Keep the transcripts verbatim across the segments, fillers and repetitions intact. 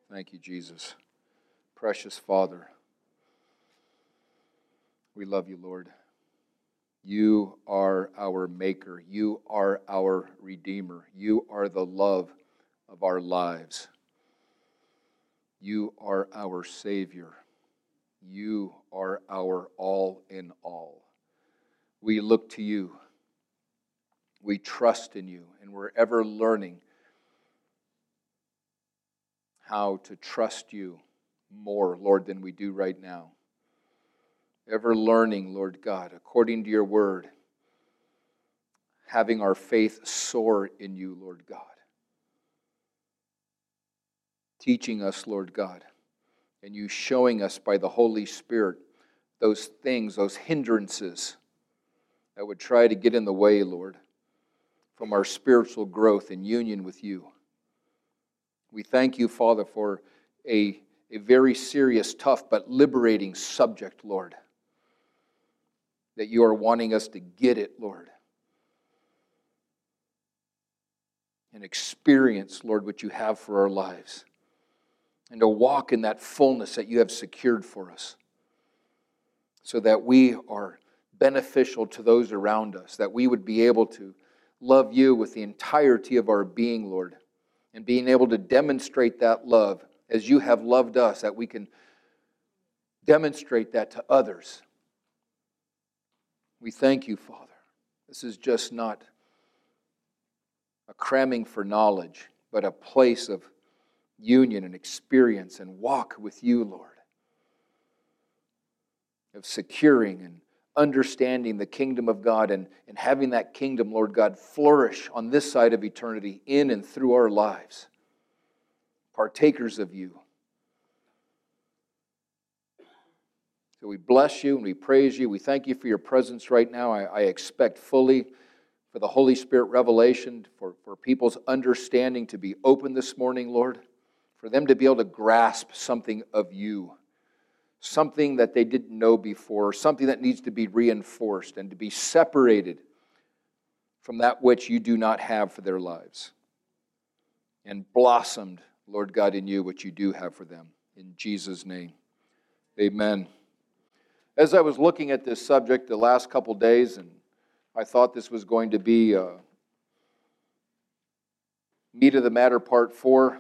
Thank you, Jesus. Precious Father, we love you, Lord. You are our Maker. You are our Redeemer. You are the love of our lives. You are our Savior. You are our all in all. We look to you. We trust in you, and we're ever learning how to trust you more, Lord, than we do right now. Ever learning, Lord God, according to your word, having our faith soar in you, Lord God. Teaching us, Lord God, and you showing us by the Holy Spirit those things, those hindrances that would try to get in the way, Lord, from our spiritual growth and union with you. We thank you, Father, for a, a very serious, tough, but liberating subject, Lord, that you are wanting us to get it, Lord, and experience, Lord, what you have for our lives, and to walk in that fullness that you have secured for us, so that we are beneficial to those around us, that we would be able to love you with the entirety of our being, Lord, and being able to demonstrate that love as you have loved us, that we can demonstrate that to others. We thank you, Father. This is just not a cramming for knowledge, but a place of union and experience and walk with you, Lord, of securing and understanding the kingdom of God and, and having that kingdom, Lord God, flourish on this side of eternity in and through our lives. Partakers of you. So we bless you and we praise you. We thank you for your presence right now. I, I expect fully for the Holy Spirit revelation, for, for people's understanding to be open this morning, Lord, for them to be able to grasp something of you, something that they didn't know before, something that needs to be reinforced and to be separated from that which you do not have for their lives, and blossomed, Lord God, in you, what you do have for them. In Jesus' name, amen. As I was looking at this subject the last couple days, and I thought this was going to be uh, meat of the matter part four,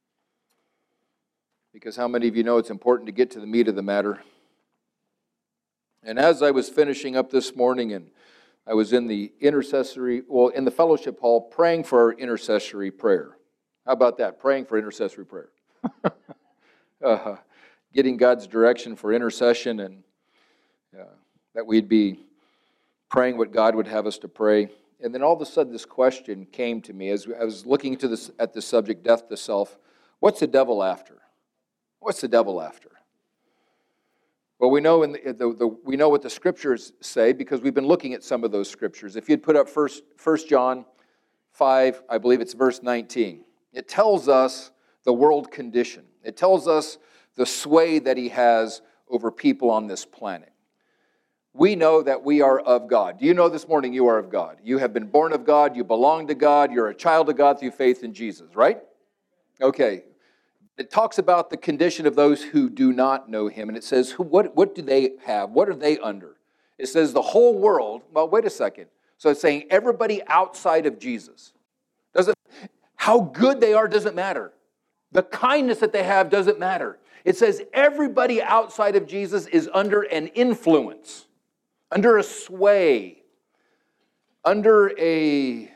because how many of you know it's important to get to the meat of the matter? And as I was finishing up this morning, and I was in the intercessory, well, in the fellowship hall, praying for our intercessory prayer. How about that? Praying for intercessory prayer. uh, getting God's direction for intercession, and uh, that we'd be praying what God would have us to pray. And then all of a sudden this question came to me as I was looking to this, at this subject, death to self. What's the devil after? What's the devil after? Well, we know in the, the, the we know what the scriptures say because we've been looking at some of those scriptures. If you'd put up first, First John five, I believe it's verse nineteen. It tells us the world condition. It tells us the sway that he has over people on this planet. We know that we are of God. Do you know this morning you are of God? You have been born of God. You belong to God. You're a child of God through faith in Jesus, right? Okay. It talks about the condition of those who do not know him. And it says, who, what, what do they have? What are they under? It says the whole world. Well, wait a second. So it's saying everybody outside of Jesus. Doesn't, how good they are doesn't matter. The kindness that they have doesn't matter. It says everybody outside of Jesus is under an influence, under a sway, under a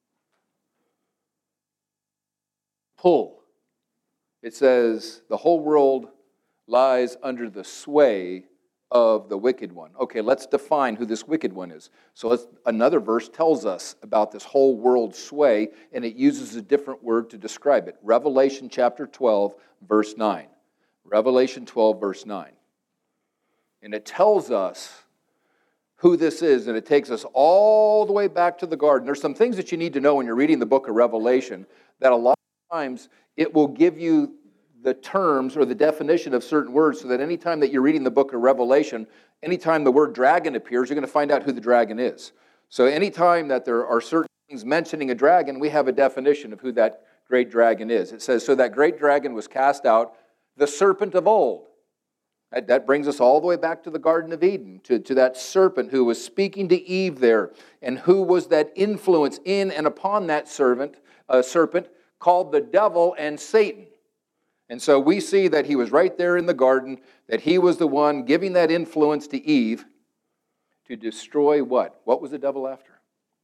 pull. It says the whole world lies under the sway of the wicked one. Okay, let's define who this wicked one is. So let's, another verse tells us about this whole world sway, and it uses a different word to describe it. Revelation chapter twelve, verse nine. Revelation twelve, verse nine. And it tells us who this is, and it takes us all the way back to the garden. There's some things that you need to know when you're reading the book of Revelation that a lot of times it will give you the terms or the definition of certain words so that anytime that you're reading the book of Revelation, anytime the word dragon appears, you're going to find out who the dragon is. So anytime that there are certain things mentioning a dragon, we have a definition of who that great dragon is. It says, so that great dragon was cast out, the serpent of old. That, that brings us all the way back to the Garden of Eden, to, to that serpent who was speaking to Eve there, and who was that influence in and upon that servant, uh, serpent called the devil and Satan. And so we see that he was right there in the garden, that he was the one giving that influence to Eve to destroy what? What was the devil after?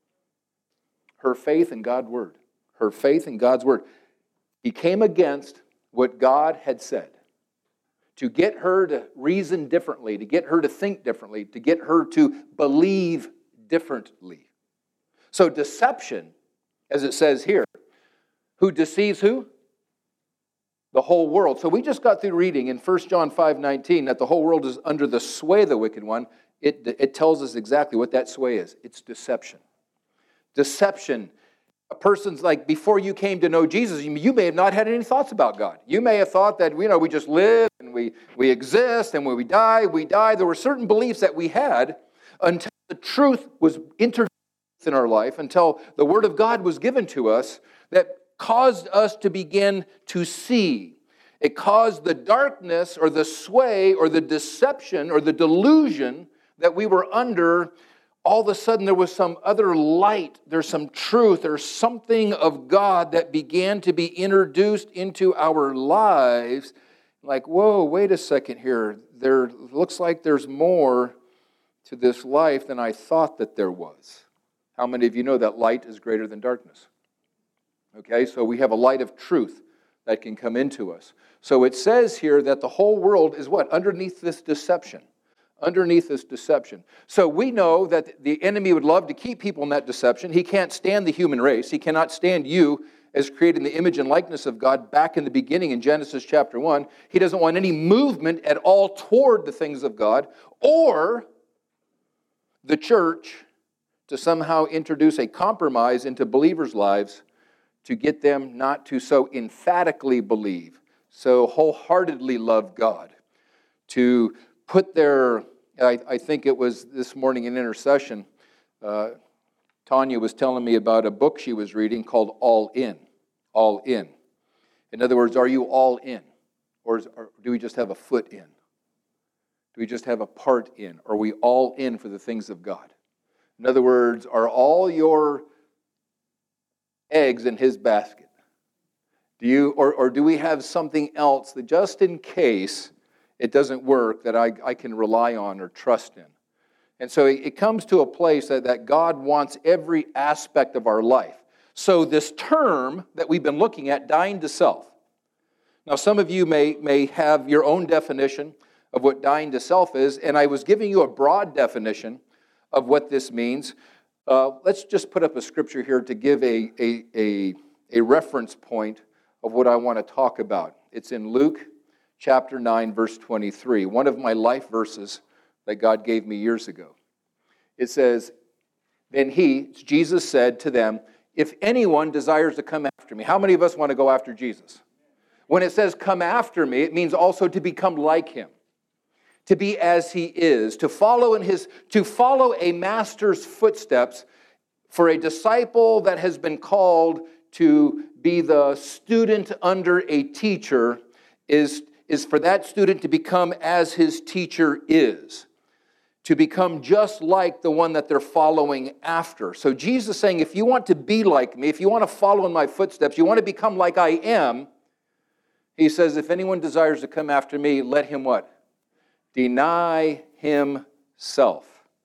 Her faith in God's word. Her faith in God's word. He came against what God had said to get her to reason differently, to get her to think differently, to get her to believe differently. So deception, as it says here, who deceives who? The whole world. So we just got through reading in First John five nineteen that the whole world is under the sway of the wicked one. It, it tells us exactly what that sway is. It's deception. Deception. A person's like, before you came to know Jesus, you may have not had any thoughts about God. You may have thought that, you know, we just live and we, we exist, and when we die, we die. There were certain beliefs that we had until the truth was introduced in our life, until the Word of God was given to us, that caused us to begin to see. It caused the darkness or the sway or the deception or the delusion that we were under. All of a sudden there was some other light, there's some truth, there's something of God that began to be introduced into our lives. Like, whoa, wait a second here. There looks like there's more to this life than I thought that there was. How many of you know that light is greater than darkness? Okay, so we have a light of truth that can come into us. So it says here that the whole world is what? Underneath this deception. Underneath this deception. So we know that the enemy would love to keep people in that deception. He can't stand the human race. He cannot stand you as created in the image and likeness of God back in the beginning in Genesis chapter one. He doesn't want any movement at all toward the things of God, or the church to somehow introduce a compromise into believers' lives to get them not to so emphatically believe, so wholeheartedly love God, to put their, I, I think it was this morning in intercession, uh, Tanya was telling me about a book she was reading called All In. All In. In other words, are you all in? Or, is, or do we just have a foot in? Do we just have a part in? Are we all in for the things of God? In other words, are all your eggs in his basket? Do you, or, or do we have something else that just in case it doesn't work, that I, I can rely on or trust in? And so it, it comes to a place that, that God wants every aspect of our life. So this term that we've been looking at, dying to self. Now some of you may, may have your own definition of what dying to self is, and I was giving you a broad definition of what this means. Uh, let's just put up a scripture here to give a, a, a, a reference point of what I want to talk about. It's in Luke chapter nine, verse twenty-three, one of my life verses that God gave me years ago. It says, then he, Jesus said to them, if anyone desires to come after me. How many of us want to go after Jesus? When it says come after me, it means also to become like him. To be as he is, to follow in his, to follow a master's footsteps. For a disciple that has been called to be the student under a teacher is, is for that student to become as his teacher is. To become just like the one that they're following after. So Jesus is saying, if you want to be like me, if you want to follow in my footsteps, you want to become like I am, he says, if anyone desires to come after me, let him what? Deny himself.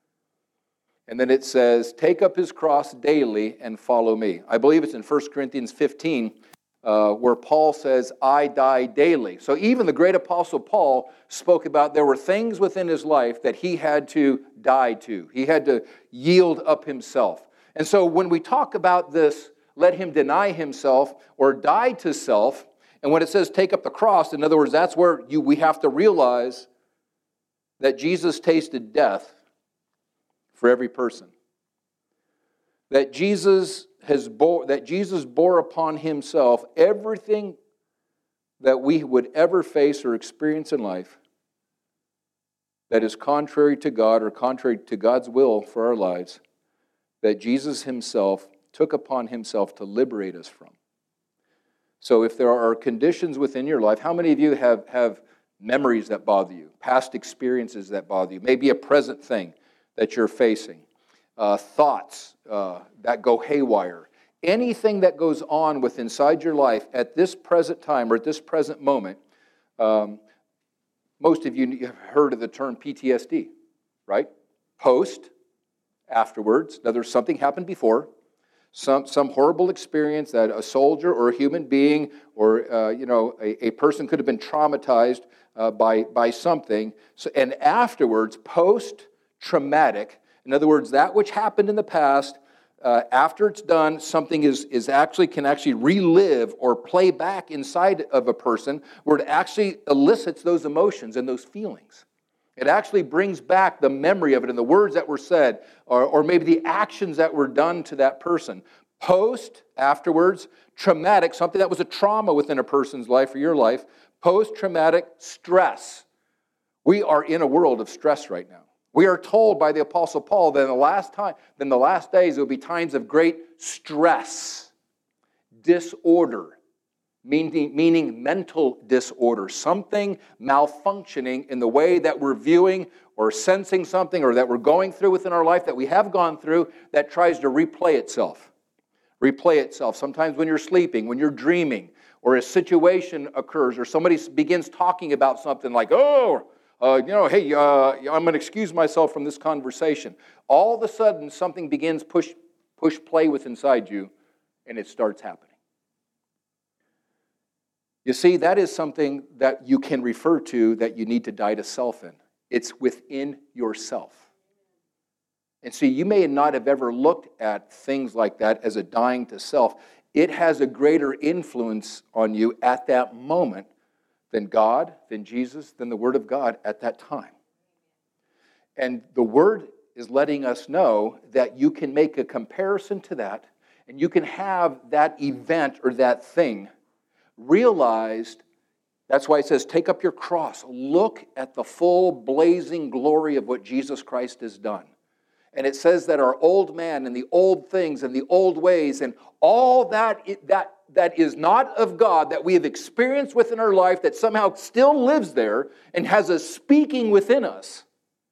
And then it says, take up his cross daily and follow me. I believe it's in First Corinthians fifteen, uh, where Paul says, I die daily. So even the great apostle Paul spoke about there were things within his life that he had to die to. He had to yield up himself. And so when we talk about this, let him deny himself or die to self, and when it says take up the cross, in other words, that's where you we have to realize that Jesus tasted death for every person. That Jesus has bore, that Jesus bore upon himself everything that we would ever face or experience in life that is contrary to God or contrary to God's will for our lives, that Jesus himself took upon himself to liberate us from. So if there are conditions within your life, how many of you have, have memories that bother you, past experiences that bother you, maybe a present thing that you're facing, uh, thoughts uh, that go haywire, anything that goes on with inside your life at this present time or at this present moment. Um, most of you have heard of the term P T S D, right? Post, afterwards. Now there's something happened before, some some horrible experience that a soldier or a human being or uh, you know a, a person could have been traumatized uh, by by something. So and afterwards, post-traumatic. In other words, that which happened in the past. Uh, after it's done, something is, is actually can actually relive or play back inside of a person where it actually elicits those emotions and those feelings. It actually brings back the memory of it and the words that were said or, or maybe the actions that were done to that person. Post, afterwards, traumatic, something that was a trauma within a person's life or your life. Post-traumatic stress. We are in a world of stress right now. We are told by the Apostle Paul that in the last time, in the last days, there will be times of great stress, disorder, meaning, meaning mental disorder, something malfunctioning in the way that we're viewing or sensing something or that we're going through within our life that we have gone through that tries to replay itself. Replay itself. Sometimes when you're sleeping, when you're dreaming, or a situation occurs, or somebody begins talking about something like, oh, Uh, you know, hey, uh, I'm going to excuse myself from this conversation. All of a sudden, something begins push, push play with inside you, and it starts happening. You see, that is something that you can refer to that you need to die to self in. It's within yourself. And see, you may not have ever looked at things like that as a dying to self. It has a greater influence on you at that moment than God, than Jesus, than the Word of God at that time. And the Word is letting us know that you can make a comparison to that, and you can have that event or that thing realized. That's why it says, take up your cross. Look at the full blazing glory of what Jesus Christ has done. And it says that our old man and the old things and the old ways and all that, that, that is not of God, that we have experienced within our life, that somehow still lives there and has a speaking within us.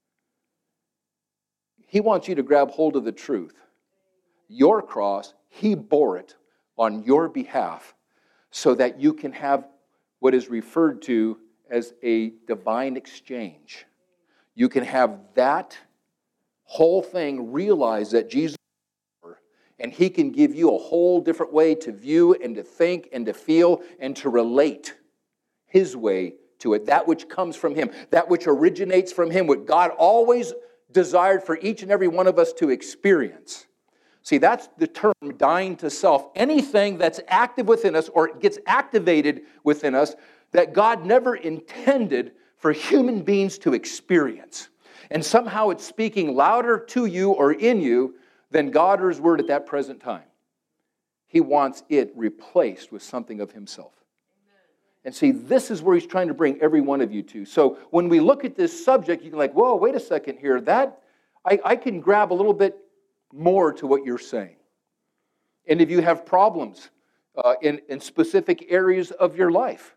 He wants you to grab hold of the truth. Your cross, He bore it on your behalf so that you can have what is referred to as a divine exchange. You can have that whole thing realize that Jesus, and He can give you a whole different way to view and to think and to feel and to relate His way to it, that which comes from Him, that which originates from Him, what God always desired for each and every one of us to experience. See, that's the term dying to self. Anything that's active within us or gets activated within us that God never intended for human beings to experience. And somehow it's speaking louder to you or in you than God or His Word at that present time. He wants it replaced with something of Himself. And see, this is where He's trying to bring every one of you to. So when we look at this subject, you can like, whoa, wait a second here. That I, I can grab a little bit more to what you're saying. And if you have problems uh, in, in specific areas of your life,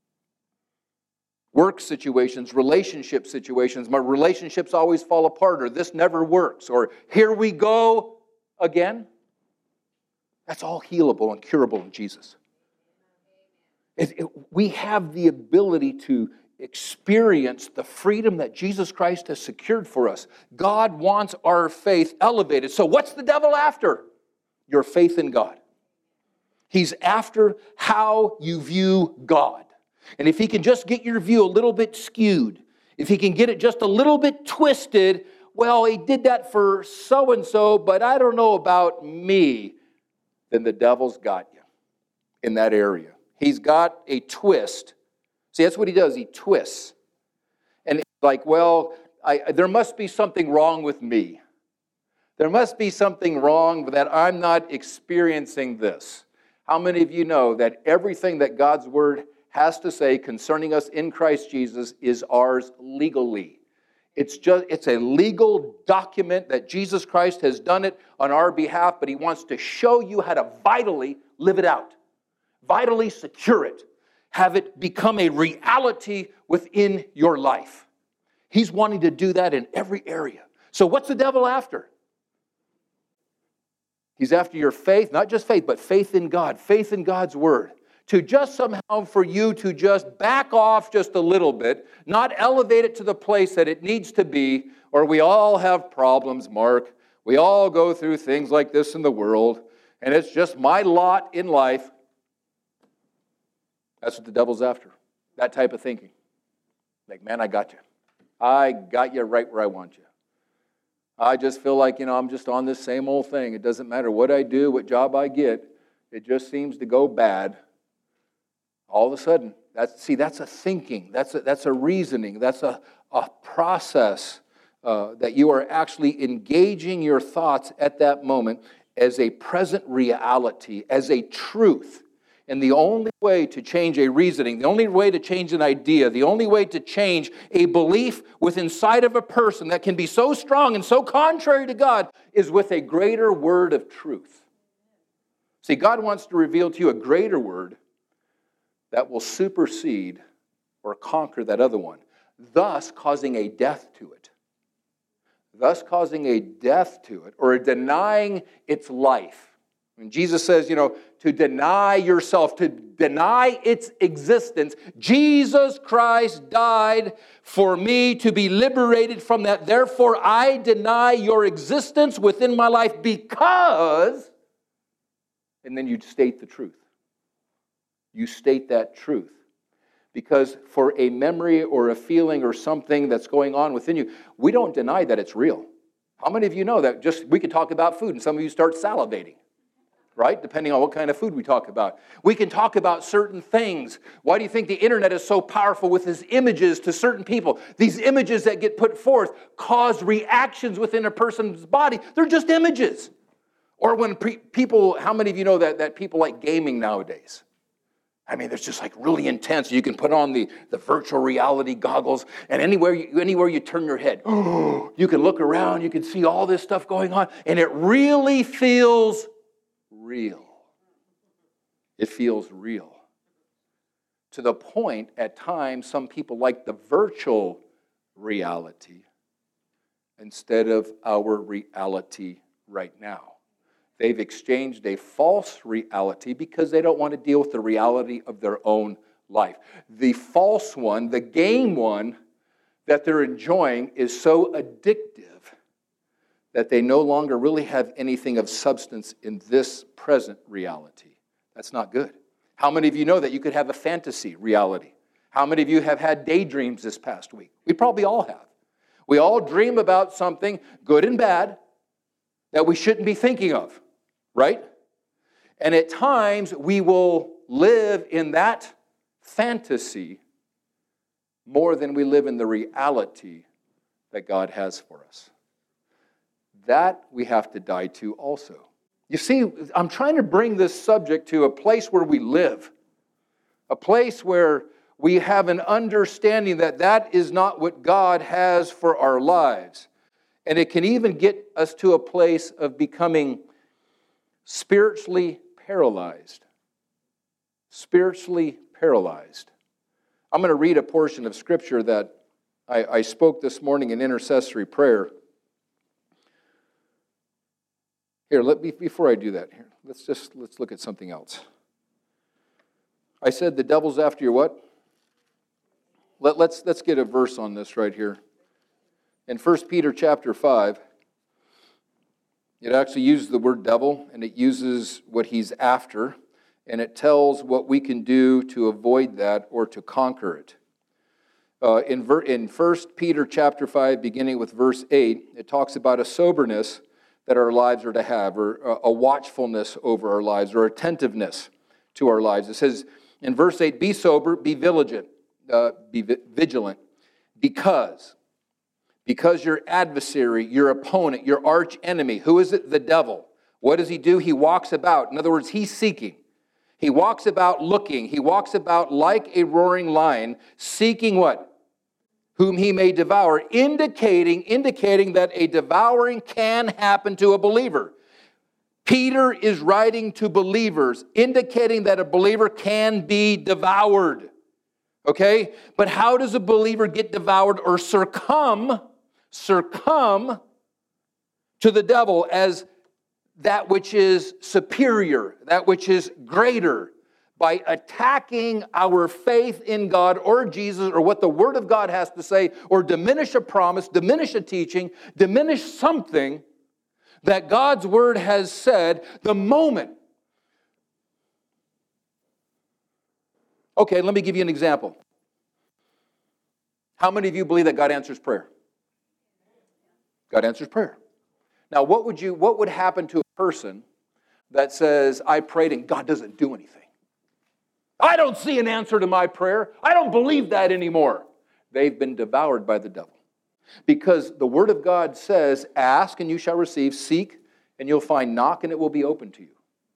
work situations, relationship situations, my relationships always fall apart, or this never works, or here we go again. That's all healable and curable in Jesus. It, it, we have the ability to experience the freedom that Jesus Christ has secured for us. God wants our faith elevated. So what's the devil after? Your faith in God. He's after how you view God. And if he can just get your view a little bit skewed, if he can get it just a little bit twisted, well, he did that for so-and-so, but I don't know about me, then the devil's got you in that area. He's got a twist. See, that's what he does. He twists. And it's like, well, I, there must be something wrong with me. There must be something wrong that I'm not experiencing this. How many of you know that everything that God's Word has to say concerning us in Christ Jesus is ours legally? It's just it's a legal document that Jesus Christ has done it on our behalf, but he wants to show you how to vitally live it out. vitally secure it. Have it become a reality within your life. He's wanting to do that in every area. So what's the devil after? He's after your faith, not just faith, but faith in God, faith in God's word. To just somehow for you to just back off just a little bit, not elevate it to the place that it needs to be, or we all have problems, Mark. We all go through things like this in the world, and it's just my lot in life. That's what the devil's after, that type of thinking. Like, man, I got you. I got you right where I want you. I just feel like, you know, I'm just on this same old thing. It doesn't matter what I do, what job I get. It just seems to go bad. All of a sudden, that's, see, that's a thinking. That's a, that's a reasoning. That's a, a process uh, that you are actually engaging your thoughts at that moment as a present reality, as a truth. And the only way to change a reasoning, the only way to change an idea, the only way to change a belief within inside of a person that can be so strong and so contrary to God is with a greater word of truth. See, God wants to reveal to you a greater word that will supersede or conquer that other one, thus causing a death to it. Thus causing a death to it, or denying its life. And Jesus says, you know, to deny yourself, to deny its existence. Jesus Christ died for me to be liberated from that. Therefore, I deny your existence within my life because, and then you state the truth. You state that truth. Because for a memory or a feeling or something that's going on within you, we don't deny that it's real. How many of you know that just we can talk about food and some of you start salivating? Right? Depending on what kind of food we talk about. We can talk about certain things. Why do you think the internet is so powerful with its images to certain people? These images that get put forth cause reactions within a person's body. They're just images. Or when pre- people, how many of you know that, that people like gaming nowadays? I mean, it's just like really intense. You can put on the, the virtual reality goggles, and anywhere you, anywhere you turn your head, you can look around, you can see all this stuff going on, and it really feels real. It feels real. To the point, at times, some people like the virtual reality instead of our reality right now. They've exchanged a false reality because they don't want to deal with the reality of their own life. The false one, the game one that they're enjoying is so addictive that they no longer really have anything of substance in this present reality. That's not good. How many of you know that you could have a fantasy reality? How many of you have had daydreams this past week? We probably all have. We all dream about something, good and bad, that we shouldn't be thinking of, right? And at times, we will live in that fantasy more than we live in the reality that God has for us. That we have to die to also. You see, I'm trying to bring this subject to a place where we live, a place where we have an understanding that that is not what God has for our lives. And it can even get us to a place of becoming spiritually paralyzed. Spiritually paralyzed. I'm going to read a portion of Scripture that I, I spoke this morning in intercessory prayer. Here, let me, before I do that, here, let's just let's look at something else. I said the devil's after your what? Let, let's let's get a verse on this right here. In First Peter chapter five, it actually uses the word devil, and it uses what he's after, and it tells what we can do to avoid that or to conquer it. Uh, in, ver- in First Peter chapter five, beginning with verse eight, it talks about a soberness that our lives are to have, or a watchfulness over our lives, or attentiveness to our lives. It says in verse eight, be sober, be vigilant, uh, be vi- vigilant, because, because your adversary, your opponent, your arch enemy, who is it? The devil. What does he do? He walks about. In other words, he's seeking. He walks about looking. He walks about like a roaring lion, seeking what? Whom he may devour, indicating, indicating that a devouring can happen to a believer. Peter is writing to believers, indicating that a believer can be devoured. Okay? But how does a believer get devoured or succumb, succumb to the devil as that which is superior, that which is greater? By attacking our faith in God or Jesus or what the Word of God has to say, or diminish a promise, diminish a teaching, diminish something that God's Word has said the moment. Okay, let me give you an example. How many of you believe that God answers prayer? God answers prayer. Now, what would you, what would happen to a person that says, I prayed and God doesn't do anything? I don't see an answer to my prayer. I don't believe that anymore. They've been devoured by the devil. Because the Word of God says, ask and you shall receive, seek and you'll find, knock and it will be open to you.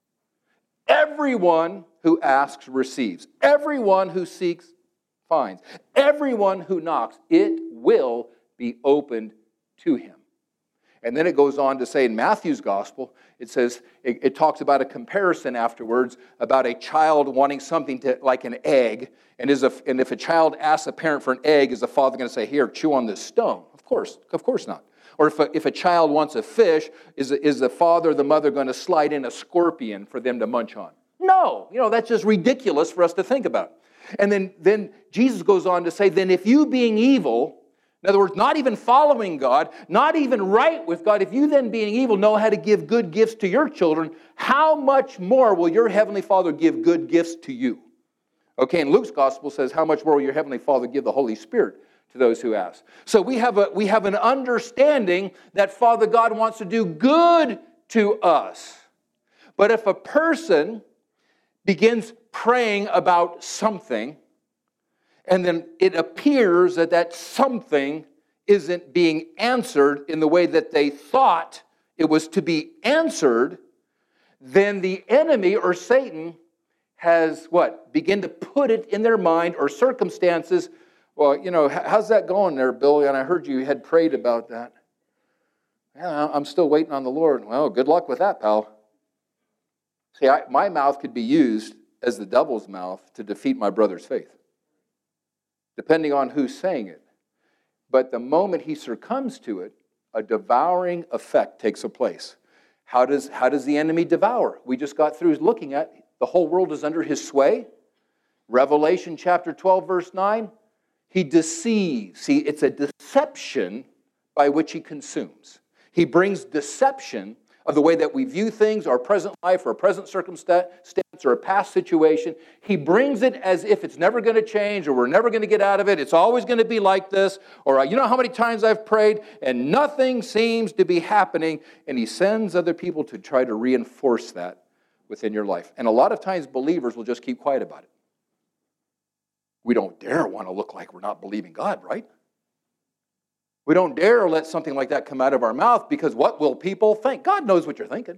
Everyone who asks receives. Everyone who seeks finds. Everyone who knocks, it will be opened to him. And then it goes on to say in Matthew's gospel, it says, it, it talks about a comparison afterwards about a child wanting something to, like an egg. And, is a, and if a child asks a parent for an egg, is the father going to say, here, chew on this stone? Of course, of course not. Or if a, if a child wants a fish, is, is the father or the mother going to slide in a scorpion for them to munch on? No, you know, that's just ridiculous for us to think about. And then, then Jesus goes on to say, then if you being evil, in other words, not even following God, not even right with God, if you then being evil know how to give good gifts to your children, how much more will your Heavenly Father give good gifts to you? Okay, and Luke's gospel says, how much more will your Heavenly Father give the Holy Spirit to those who ask? So we have a we have an understanding that Father God wants to do good to us. But if a person begins praying about something, and then it appears that that something isn't being answered in the way that they thought it was to be answered, then the enemy or Satan has what? Begin to put it in their mind or circumstances. Well, you know, how's that going there, Billy? And I heard you had prayed about that. Yeah, I'm still waiting on the Lord. Well, good luck with that, pal. See, I, my mouth could be used as the devil's mouth to defeat my brother's faith, depending on who's saying it. But the moment he succumbs to it, a devouring effect takes place. How does, how does the enemy devour? We just got through looking at the whole world is under his sway. Revelation chapter twelve, verse nine. He deceives. See, it's a deception by which he consumes. He brings deception of the way that we view things, our present life, or present circumstance, or a past situation. He brings it as if it's never going to change, or we're never going to get out of it. It's always going to be like this. Or you know how many times I've prayed and nothing seems to be happening, and he sends other people to try to reinforce that within your life. And a lot of times believers will just keep quiet about it. We don't dare want to look like we're not believing God, right? We don't dare let something like that come out of our mouth because what will people think? God knows what you're thinking.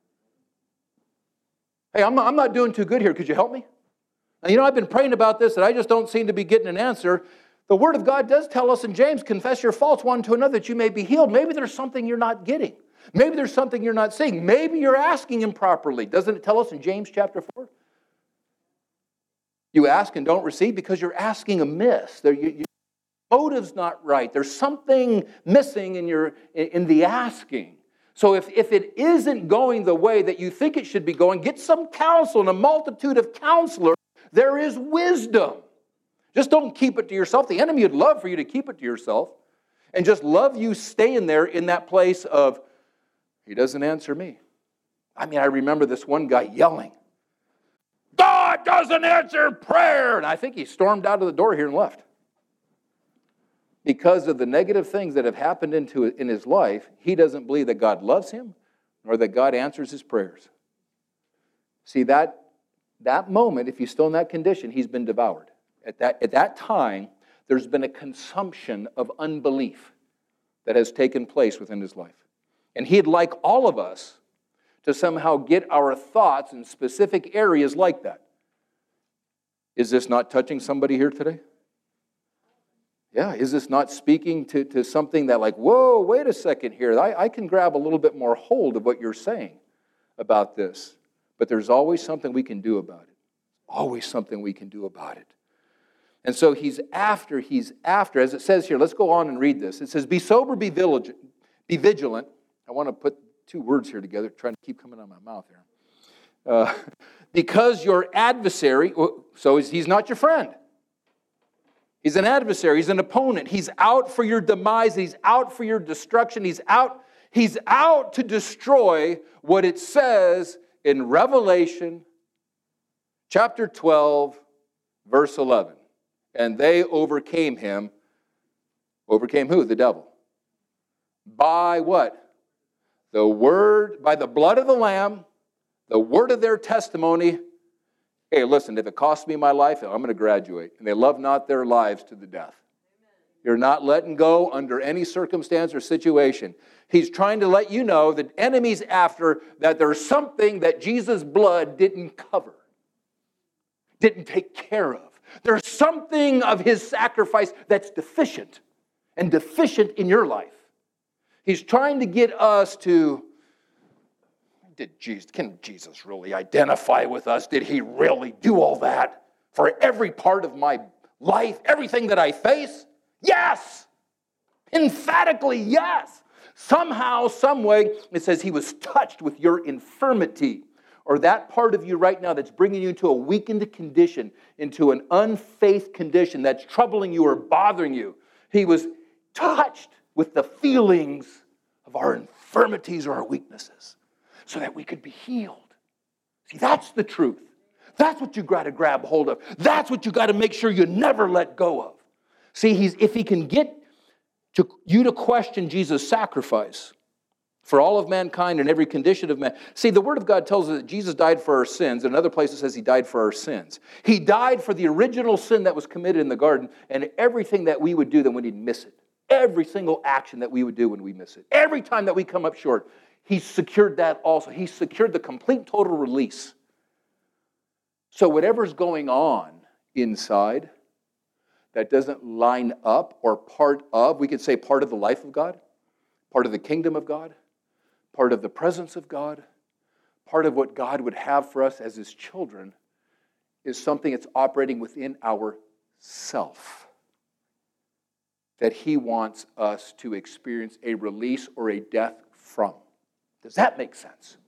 Hey, I'm not, I'm not doing too good here. Could you help me? And you know, I've been praying about this and I just don't seem to be getting an answer. The Word of God does tell us in James, confess your faults one to another that you may be healed. Maybe there's something you're not getting. Maybe there's something you're not seeing. Maybe you're asking improperly. Doesn't it tell us in James chapter four? You ask and don't receive because you're asking amiss. There, you, you, motive's not right. There's something missing in your in the asking. So if, if it isn't going the way that you think it should be going, get some counsel. In a multitude of counselors, there is wisdom. Just don't keep it to yourself. The enemy would love for you to keep it to yourself and just love you staying there in that place of, he doesn't answer me. I mean, I remember this one guy yelling, God doesn't answer prayer. And I think he stormed out of the door here and left. Because of the negative things that have happened into in his life, he doesn't believe that God loves him nor that God answers his prayers. See, that, that moment, if he's still in that condition, he's been devoured. At that, at that time, there's been a consumption of unbelief that has taken place within his life. And he'd like all of us to somehow get our thoughts in specific areas like that. Is this not touching somebody here today? Yeah, is this not speaking to, to something that like, whoa, wait a second here. I, I can grab a little bit more hold of what you're saying. about this. But there's always something we can do about it. Always something we can do about it. And so he's after, he's after, as it says here, let's go on and read this. It says, be sober, be vigilant. Be vigilant. I want to put two words here together, trying to keep coming out of my mouth here. Uh, because your adversary, so he's not your friend. He's an adversary. He's an opponent. He's out for your demise. He's out for your destruction. He's out, he's out to destroy what it says in Revelation chapter twelve, verse eleven. And they overcame him. Overcame who? The devil. By what? The word, by the blood of the Lamb, the word of their testimony. Hey, listen, if it costs me my life, I'm going to graduate. And they love not their lives to the death. You're not letting go under any circumstance or situation. He's trying to let you know that enemy's after that there's something that Jesus' blood didn't cover, didn't take care of. There's something of his sacrifice that's deficient and deficient in your life. He's trying to get us to, did Jesus, can Jesus really identify with us? Did he really do all that for every part of my life, everything that I face? Yes! Emphatically, yes! Somehow, some way, it says he was touched with your infirmity, or that part of you right now that's bringing you into a weakened condition, into an unfaith condition that's troubling you or bothering you. He was touched with the feelings of our infirmities or our weaknesses so that we could be healed. See, that's the truth. That's what you got to grab hold of. That's what you got to make sure you never let go of. See, he's, if he can get to, you to question Jesus' sacrifice for all of mankind and every condition of man. See, the Word of God tells us that Jesus died for our sins. In another place it says he died for our sins. He died for the original sin that was committed in the garden and everything that we would do that when he'd miss it. Every single action that we would do when we miss it. Every time that we come up short, he secured that also. He secured the complete total release. So whatever's going on inside that doesn't line up or part of, we could say part of the life of God, part of the kingdom of God, part of the presence of God, part of what God would have for us as his children, is something that's operating within our self, that he wants us to experience a release or a death from. Does that make sense?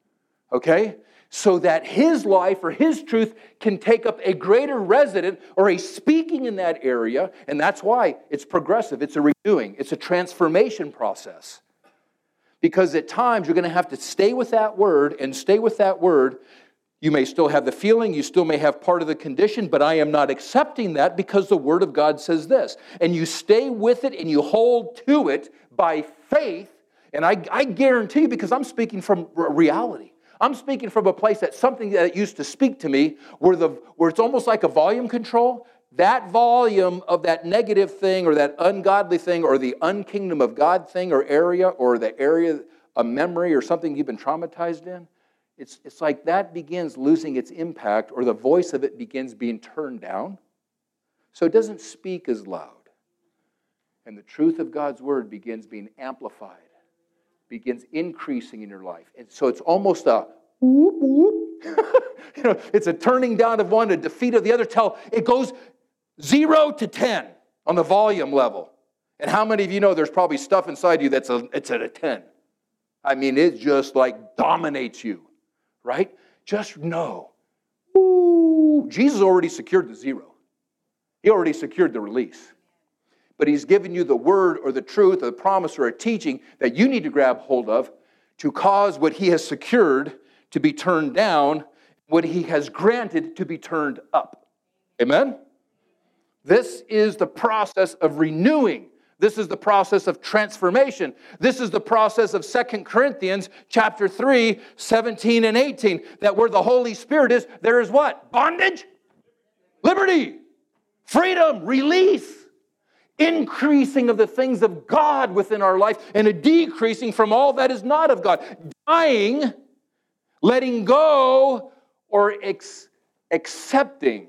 Okay? So that his life or his truth can take up a greater resident or a speaking in that area, and that's why it's progressive, it's a renewing, it's a transformation process. Because at times you're going to have to stay with that word and stay with that word. You may still have the feeling, you still may have part of the condition, but I am not accepting that because the Word of God says this. And you stay with it and you hold to it by faith. And I, I guarantee you, because I'm speaking from reality. I'm speaking from a place that something that used to speak to me where, the, where it's almost like a volume control. That volume of that negative thing or that ungodly thing or the unkingdom of God thing or area or the area, a memory or something you've been traumatized in, It's, it's like that begins losing its impact or the voice of it begins being turned down. So it doesn't speak as loud. And the truth of God's word begins being amplified, begins increasing in your life. And so it's almost a whoop, whoop. you know, it's a turning down of one, a defeat of the other. Till it goes zero to ten on the volume level. And how many of you know there's probably stuff inside you that's a, it's at a ten? I mean, it just like dominates you. Right? Just know, ooh, Jesus already secured the zero. He already secured the release. But he's given you the word or the truth or the promise or a teaching that you need to grab hold of to cause what he has secured to be turned down, what he has granted to be turned up. Amen? This is the process of renewing. This is the process of transformation. This is the process of Second Corinthians chapter three, seventeen and eighteen. That where the Holy Spirit is, there is what? Bondage? Liberty. Freedom. Release. Increasing of the things of God within our life and a decreasing from all that is not of God. Dying, letting go, or ex- accepting.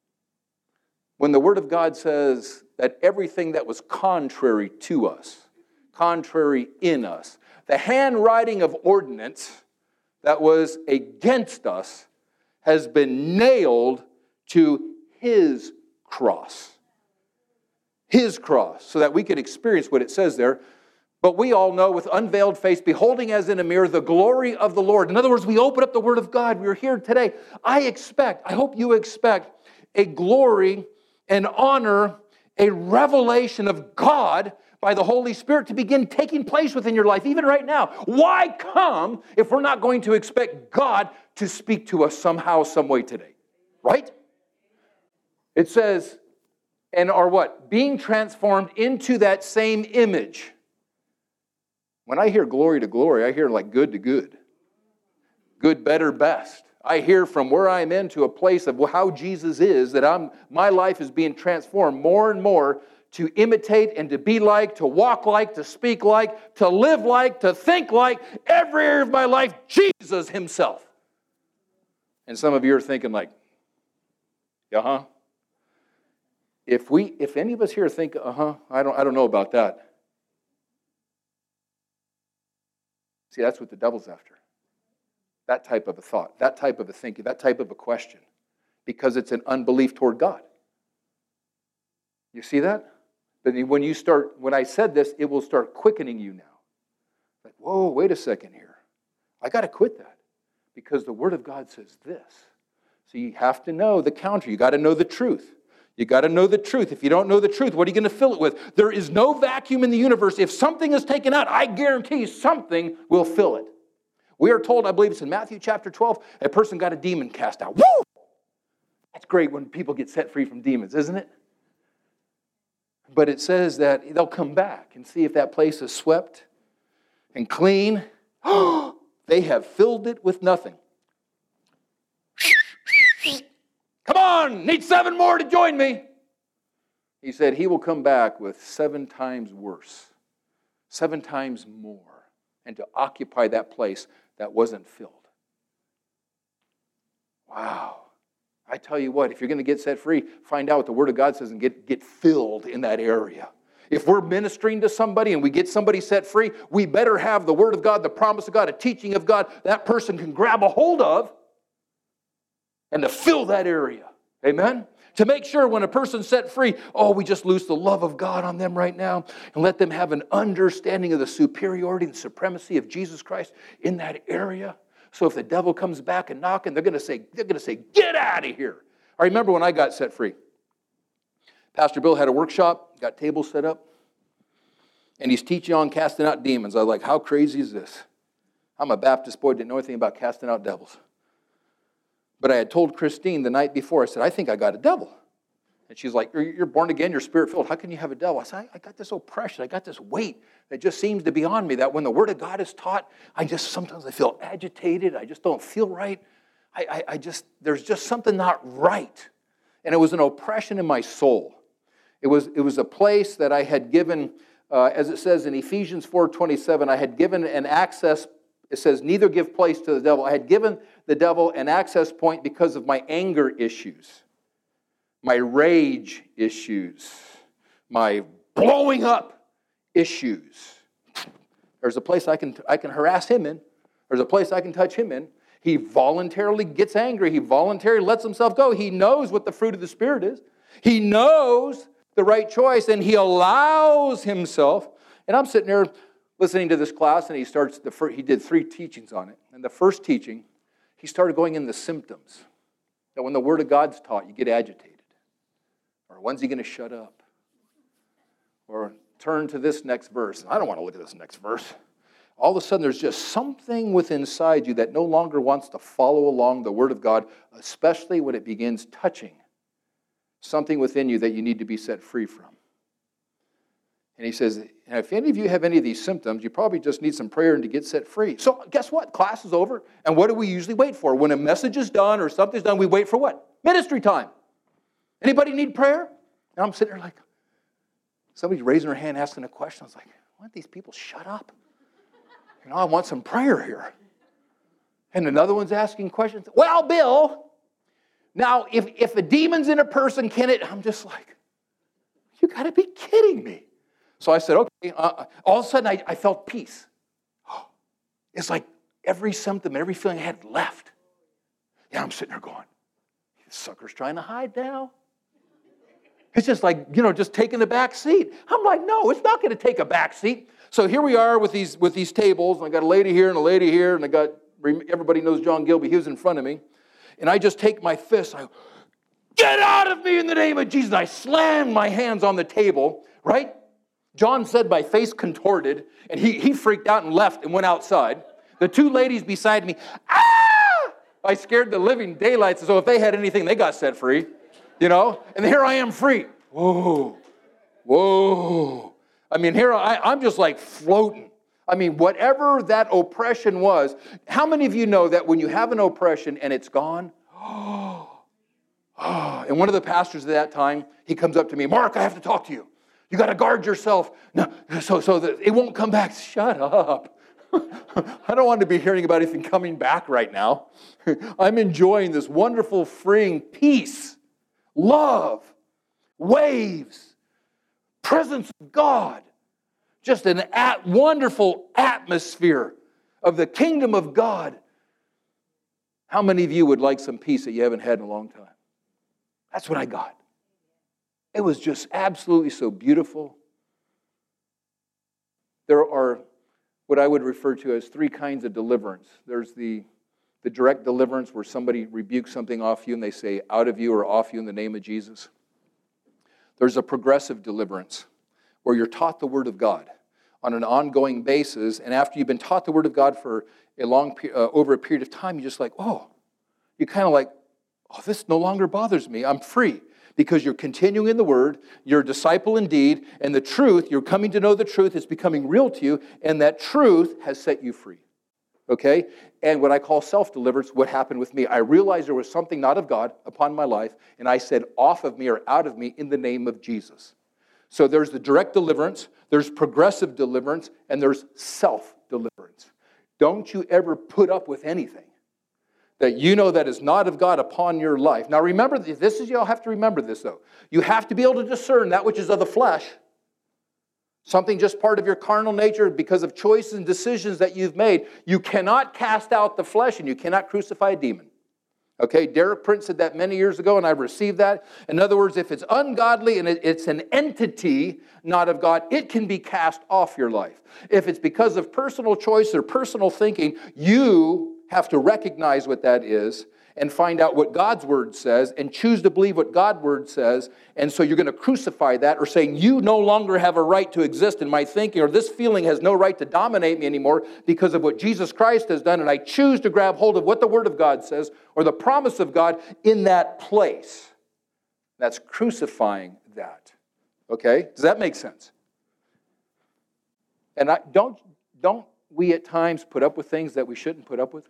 When the Word of God says that everything that was contrary to us, contrary in us, the handwriting of ordinance, that was against us has been nailed to his cross. His cross, so that we could experience what it says there. But we all know with unveiled face, beholding as in a mirror the glory of the Lord. In other words, we open up the Word of God. We're here today. I expect, I hope you expect a glory, an honor, a revelation of God by the Holy Spirit to begin taking place within your life, even right now. Why come if we're not going to expect God to speak to us somehow, some way today? Right? It says, and are what? Being transformed into that same image. When I hear glory to glory, I hear like good to good. Good, better, best. I hear from where I'm in to a place of how Jesus is, that I'm, my life is being transformed more and more to imitate and to be like, to walk like, to speak like, to live like, to think like, every area of my life, Jesus himself. And some of you are thinking like, uh-huh. If we, if any of us here think, uh-huh, I don't, I don't know about that. See, that's what the devil's after. That type of a thought, that type of a thinking, that type of a question. Because it's an unbelief toward God. You see that? But when you start, when I said this, it will start quickening you now. Like, whoa, wait a second here. I got to quit that. Because the Word of God says this. So you have to know the counter. You got to know the truth. You got to know the truth. If you don't know the truth, what are you going to fill it with? There is no vacuum in the universe. If something is taken out, I guarantee something will fill it. We are told, I believe it's in Matthew chapter twelve, a person got a demon cast out. Woo! That's great when people get set free from demons, isn't it? But it says that they'll come back and see if that place is swept and clean. They have filled it with nothing. Come on, need seven more to join me. He said he will come back with seven times worse, seven times more, and to occupy that place that wasn't filled. Wow. I tell you what, if you're going to get set free, find out what the Word of God says and get, get filled in that area. If we're ministering to somebody and we get somebody set free, we better have the Word of God, the promise of God, a teaching of God that person can grab a hold of and to fill that area. Amen? To make sure when a person's set free, oh, we just loose the love of God on them right now and let them have an understanding of the superiority and supremacy of Jesus Christ in that area. So if the devil comes back and knocking, they're going to say, they're going to say, get out of here. I remember when I got set free. Pastor Bill had a workshop, got tables set up, and he's teaching on casting out demons. I was like, how crazy is this? I'm a Baptist boy, didn't know anything about casting out devils. But I had told Christine the night before, I said, I think I got a devil. And she's like, you're born again, you're spirit-filled. How can you have a devil? I said, I got this oppression. I got this weight that just seems to be on me, that when the Word of God is taught, I just, sometimes I feel agitated. I just don't feel right. I, I, I just, there's just something not right. And it was an oppression in my soul. It was, it was a place that I had given, uh, as it says in Ephesians four twenty-seven, I had given an access. It says, neither give place to the devil. I had given the devil an access point because of my anger issues, my rage issues, my blowing up issues. There's a place I can, I can harass him in. There's a place I can touch him in. He voluntarily gets angry. He voluntarily lets himself go. He knows what the fruit of the Spirit is. He knows the right choice, and he allows himself. And I'm sitting there listening to this class, and he starts the first, he did three teachings on it. And the first teaching, he started going in the symptoms. That when the Word of God's taught, you get agitated. Or when's he going to shut up? Or turn to this next verse. I don't want to look at this next verse. All of a sudden, there's just something within inside you that no longer wants to follow along the Word of God, especially when it begins touching something within you that you need to be set free from. And he says, if any of you have any of these symptoms, you probably just need some prayer and to get set free. So guess what? Class is over. And what do we usually wait for? When a message is done or something's done, we wait for what? Ministry time. Anybody need prayer? And I'm sitting there like, somebody's raising their hand asking a question. I was like, why don't these people shut up? You know, I want some prayer here. And another one's asking questions. Well, Bill, now if, if a demon's in a person, can it? I'm just like, you got to be kidding me. So I said, okay. Uh, all of a sudden, I, I felt peace. It's like every symptom, every feeling I had left. Yeah, I'm sitting there going, this sucker's trying to hide now. It's just like, you know, just taking the back seat. I'm like, no, it's not going to take a back seat. So here we are with these with these tables, and I got a lady here and a lady here, and I got, everybody knows John Gilby, he was in front of me. And I just take my fist, I get out of me in the name of Jesus. I slam my hands on the table, right? John said my face contorted, and he, he freaked out and left and went outside. The two ladies beside me, ah! I scared the living daylights, so if they had anything, they got set free. You know, and here I am free. Whoa, whoa. I mean, here I, I'm just like floating. I mean, whatever that oppression was, how many of you know that when you have an oppression and it's gone, oh, oh, and one of the pastors at that time, he comes up to me, Mark, I have to talk to you. You got to guard yourself no, so, so that it won't come back. Shut up. I don't want to be hearing about anything coming back right now. I'm enjoying this wonderful, freeing peace. Love, waves, presence of God, just an at, wonderful atmosphere of the kingdom of God. How many of you would like some peace that you haven't had in a long time? That's what I got. It was just absolutely so beautiful. There are what I would refer to as three kinds of deliverance. There's the The direct deliverance where somebody rebukes something off you and they say, out of you or off you in the name of Jesus. There's a progressive deliverance where you're taught the Word of God on an ongoing basis. And after you've been taught the Word of God for a long, uh, over a period of time, you're just like, oh, you're kind of like, oh, this no longer bothers me. I'm free. Because you're continuing in the Word, you're a disciple indeed, and the truth, you're coming to know the truth, is becoming real to you, and that truth has set you free. Okay? And what I call self-deliverance, what happened with me, I realized there was something not of God upon my life, and I said, off of me or out of me in the name of Jesus. So there's the direct deliverance, there's progressive deliverance, and there's self-deliverance. Don't you ever put up with anything that you know that is not of God upon your life. Now remember, this is, you'll have to remember this though. You have to be able to discern that which is of the flesh, something just part of your carnal nature because of choices and decisions that you've made. You cannot cast out the flesh and you cannot crucify a demon. Okay, Derek Prince said that many years ago and I've received that. In other words, if it's ungodly and it's an entity not of God, it can be cast off your life. If it's because of personal choice or personal thinking, you have to recognize what that is and find out what God's Word says and choose to believe what God's Word says. And so you're going to crucify that or saying, you no longer have a right to exist in my thinking, or this feeling has no right to dominate me anymore because of what Jesus Christ has done. And I choose to grab hold of what the Word of God says or the promise of God in that place. That's crucifying that. Okay? Does that make sense? And I, don't, don't we at times put up with things that we shouldn't put up with?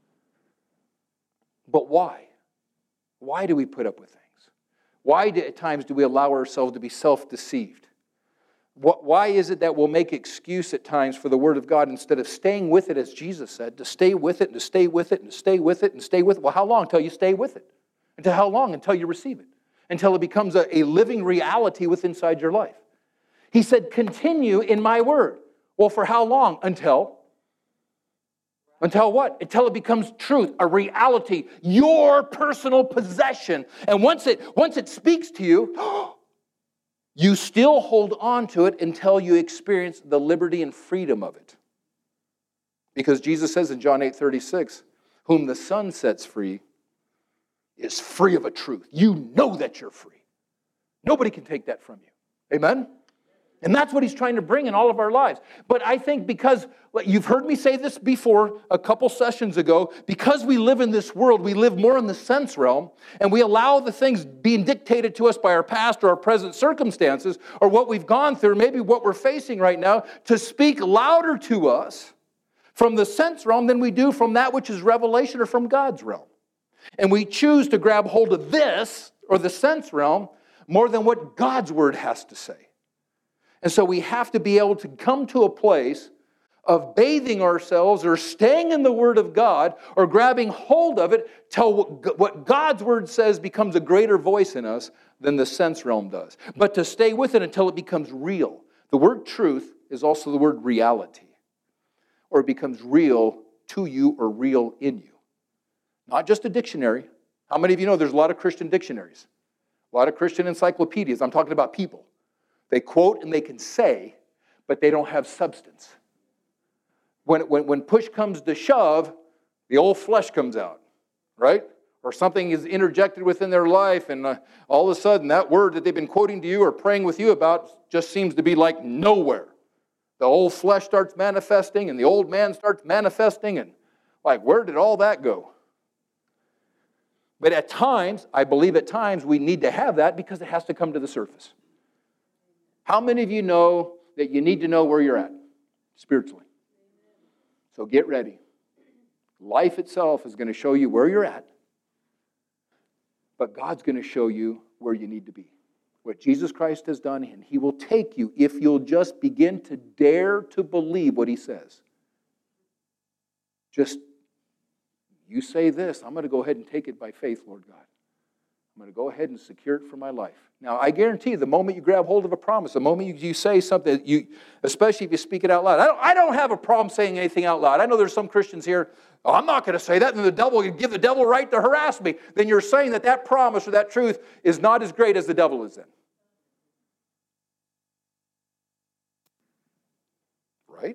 But why? Why do we put up with things? Why do, at times do we allow ourselves to be self-deceived? What, why is it that we'll make excuse at times for the Word of God instead of staying with it, as Jesus said, to stay with it and to stay with it and to stay with it and stay with it? Well, how long until you stay with it? Until how long? Until you receive it. Until it becomes a, a living reality within inside your life. He said, continue in my Word. Well, for how long? Until... Until what? Until it becomes truth, a reality, your personal possession. And once it, once it speaks to you, you still hold on to it until you experience the liberty and freedom of it. Because Jesus says in John eight thirty-six, whom the Son sets free is free of a truth. You know that you're free. Nobody can take that from you. Amen? And that's what he's trying to bring in all of our lives. But I think because, you've heard me say this before a couple sessions ago, because we live in this world, we live more in the sense realm, and we allow the things being dictated to us by our past or our present circumstances, or what we've gone through, maybe what we're facing right now, to speak louder to us from the sense realm than we do from that which is revelation or from God's realm. And we choose to grab hold of this, or the sense realm, more than what God's Word has to say. And so we have to be able to come to a place of bathing ourselves or staying in the Word of God or grabbing hold of it till what God's Word says becomes a greater voice in us than the sense realm does. But to stay with it until it becomes real. The word truth is also the word reality. Or it becomes real to you or real in you. Not just a dictionary. How many of you know there's a lot of Christian dictionaries? A lot of Christian encyclopedias. I'm talking about people. They quote and they can say, but they don't have substance. When, when, when push comes to shove, the old flesh comes out, right? Or something is interjected within their life, and uh, all of a sudden that word that they've been quoting to you or praying with you about just seems to be like nowhere. The old flesh starts manifesting, and the old man starts manifesting, and like, where did all that go? But at times, I believe at times, we need to have that because it has to come to the surface. How many of you know that you need to know where you're at spiritually? So get ready. Life itself is going to show you where you're at, but God's going to show you where you need to be. What Jesus Christ has done, and He will take you if you'll just begin to dare to believe what He says. Just, you say this, I'm going to go ahead and take it by faith, Lord God. I'm going to go ahead and secure it for my life. Now, I guarantee you, the moment you grab hold of a promise, the moment you, you say something, you, especially if you speak it out loud. I don't, I don't have a problem saying anything out loud. I know there's some Christians here, oh, I'm not going to say that, and the devil will give the devil right to harass me. Then you're saying that that promise or that truth is not as great as the devil is then. Right?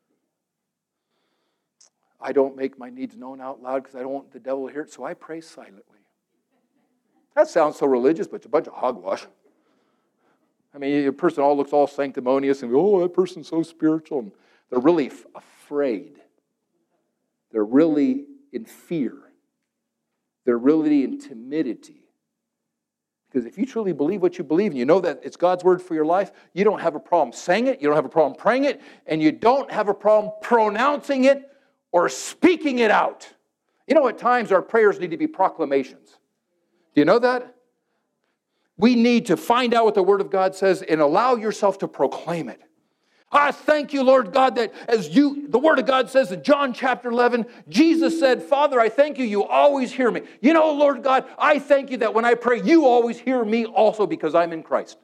I don't make my needs known out loud because I don't want the devil to hear it, so I pray silently. That sounds so religious, but it's a bunch of hogwash. I mean, a person all looks all sanctimonious and, oh, that person's so spiritual. And they're really f- afraid. They're really in fear. They're really in timidity. Because if you truly believe what you believe and you know that it's God's word for your life, you don't have a problem saying it, you don't have a problem praying it, and you don't have a problem pronouncing it or speaking it out. You know, at times our prayers need to be proclamations. Do you know that? We need to find out what the Word of God says and allow yourself to proclaim it. I thank you, Lord God, that as you, the Word of God says in John chapter eleven, Jesus said, Father, I thank you, you always hear me. You know, Lord God, I thank you that when I pray, you always hear me also because I'm in Christ.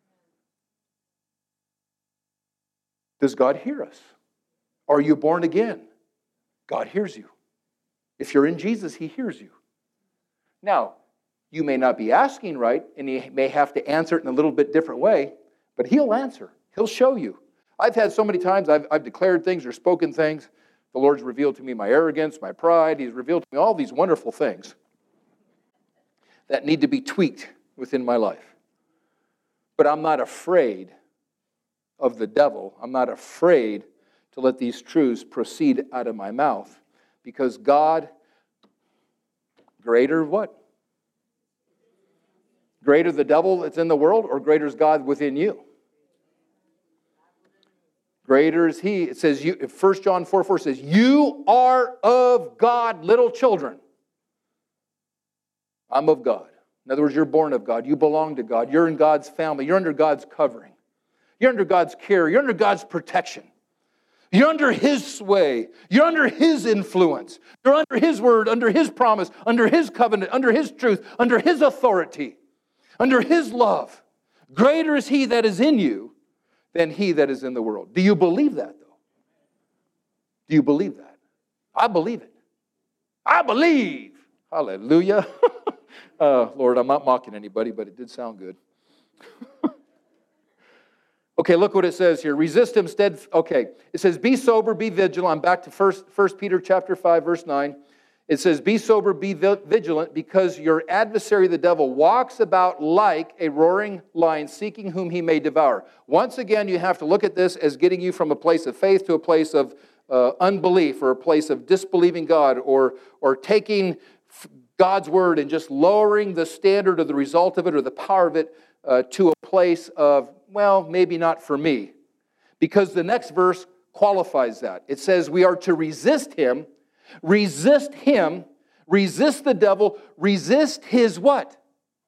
Does God hear us? Are you born again? God hears you. If you're in Jesus, He hears you. Now, you may not be asking right, and He may have to answer it in a little bit different way, but He'll answer. He'll show you. I've had so many times I've, I've declared things or spoken things. The Lord's revealed to me my arrogance, my pride. He's revealed to me all these wonderful things that need to be tweaked within my life. But I'm not afraid of the devil. I'm not afraid to let these truths proceed out of my mouth because God, greater what? Greater the devil that's in the world, or greater is God within you? Greater is He. It says, you, First John four four says, you are of God, little children. I'm of God. In other words, you're born of God. You belong to God. You're in God's family. You're under God's covering. You're under God's care. You're under God's protection. You're under His sway. You're under His influence. You're under His word, under His promise, under His covenant, under His truth, under His authority. Under His love. Greater is He that is in you than he that is in the world. Do you believe that, though? Do you believe that? I believe it. I believe. Hallelujah. uh, Lord, I'm not mocking anybody, but it did sound good. Okay, look what it says here. Resist him stead. Okay, it says, be sober, be vigilant. I'm back to First Peter chapter five, verse nine. It says, be sober, be vigilant, because your adversary, the devil, walks about like a roaring lion, seeking whom he may devour. Once again, you have to look at this as getting you from a place of faith to a place of uh, unbelief, or a place of disbelieving God, or, or taking God's word and just lowering the standard of the result of it or the power of it uh, to a place of, well, maybe not for me. Because the next verse qualifies that. It says we are to resist him. Resist him, resist the devil, resist his what?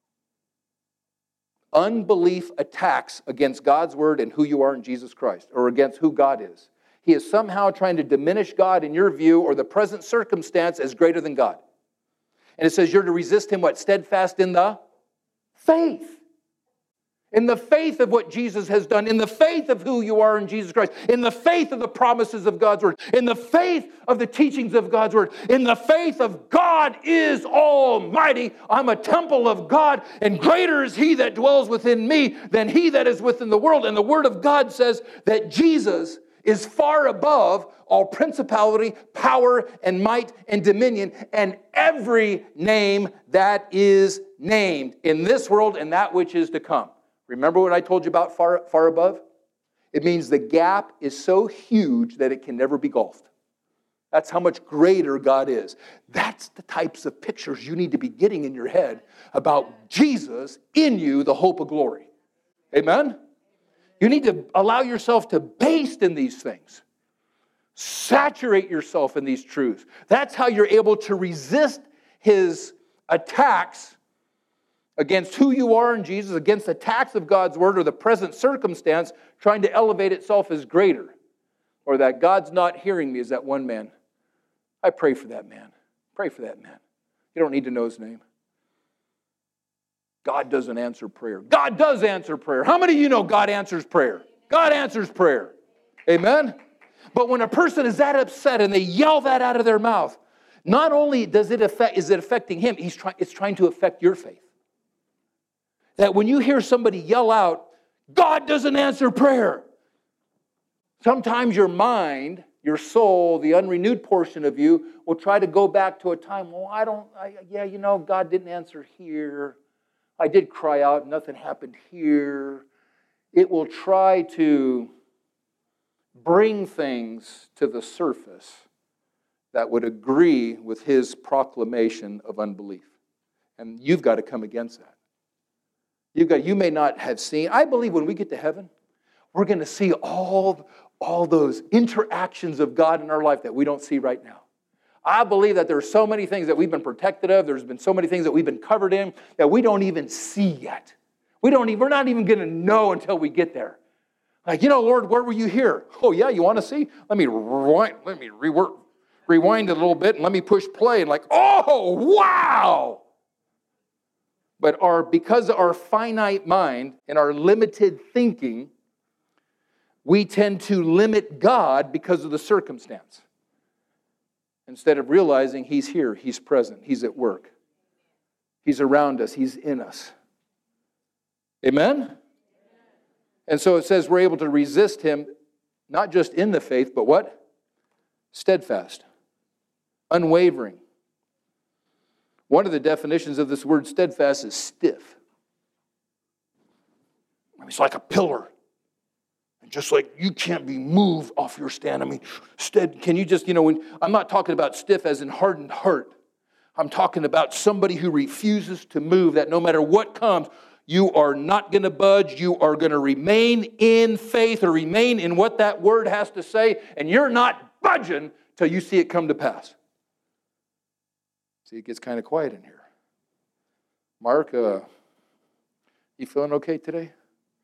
Unbelief attacks against God's word and who you are in Jesus Christ, or against who God is. He is somehow trying to diminish God in your view or the present circumstance as greater than God. And it says you're to resist him what? Steadfast in the faith. In the faith of what Jesus has done, in the faith of who you are in Jesus Christ, in the faith of the promises of God's Word, in the faith of the teachings of God's Word, in the faith of God is almighty. I'm a temple of God, and greater is He that dwells within me than he that is within the world. And the Word of God says that Jesus is far above all principality, power, and might, and dominion, and every name that is named in this world and that which is to come. Remember what I told you about far, far above? It means the gap is so huge that it can never be gulfed. That's how much greater God is. That's the types of pictures you need to be getting in your head about Jesus in you, the hope of glory. Amen? You need to allow yourself to baste in these things. Saturate yourself in these truths. That's how you're able to resist His attacks against who you are in Jesus, against attacks of God's Word or the present circumstance trying to elevate itself as greater, or that God's not hearing me as that one man. I pray for that man. Pray for that man. You don't need to know his name. God doesn't answer prayer. God does answer prayer. How many of you know God answers prayer? God answers prayer. Amen? But when a person is that upset and they yell that out of their mouth, not only does it affect, is it affecting him, he's try, it's trying to affect your faith. That when you hear somebody yell out, God doesn't answer prayer, sometimes your mind, your soul, the unrenewed portion of you will try to go back to a time, well, I don't, I, yeah, you know, God didn't answer here. I did cry out, nothing happened here. It will try to bring things to the surface that would agree with his proclamation of unbelief. And you've got to come against that. You've got, you may not have seen, I believe when we get to heaven, we're going to see all, all those interactions of God in our life that we don't see right now. I believe that there are so many things that we've been protected of. There's been so many things that we've been covered in that we don't even see yet. We don't even, we're not even going to know until we get there. Like, you know, Lord, where were you here? Oh, yeah, you want to see? Let me rewind, let me rework, rewind it a little bit and let me push play. And like, oh, wow! But our, because of our finite mind and our limited thinking, we tend to limit God because of the circumstance. Instead of realizing He's here, He's present, He's at work. He's around us, He's in us. Amen? And so it says we're able to resist Him, not just in the faith, but what? Steadfast, unwavering. One of the definitions of this word steadfast is stiff. I mean, it's like a pillar. And just like you can't be moved off your stand. I mean, stead, can you just, you know, when, I'm not talking about stiff as in hardened heart. I'm talking about somebody who refuses to move, that no matter what comes, you are not going to budge. You are going to remain in faith or remain in what that word has to say, and you're not budging till you see it come to pass. See, it gets kind of quiet in here. Mark, uh, you feeling okay today?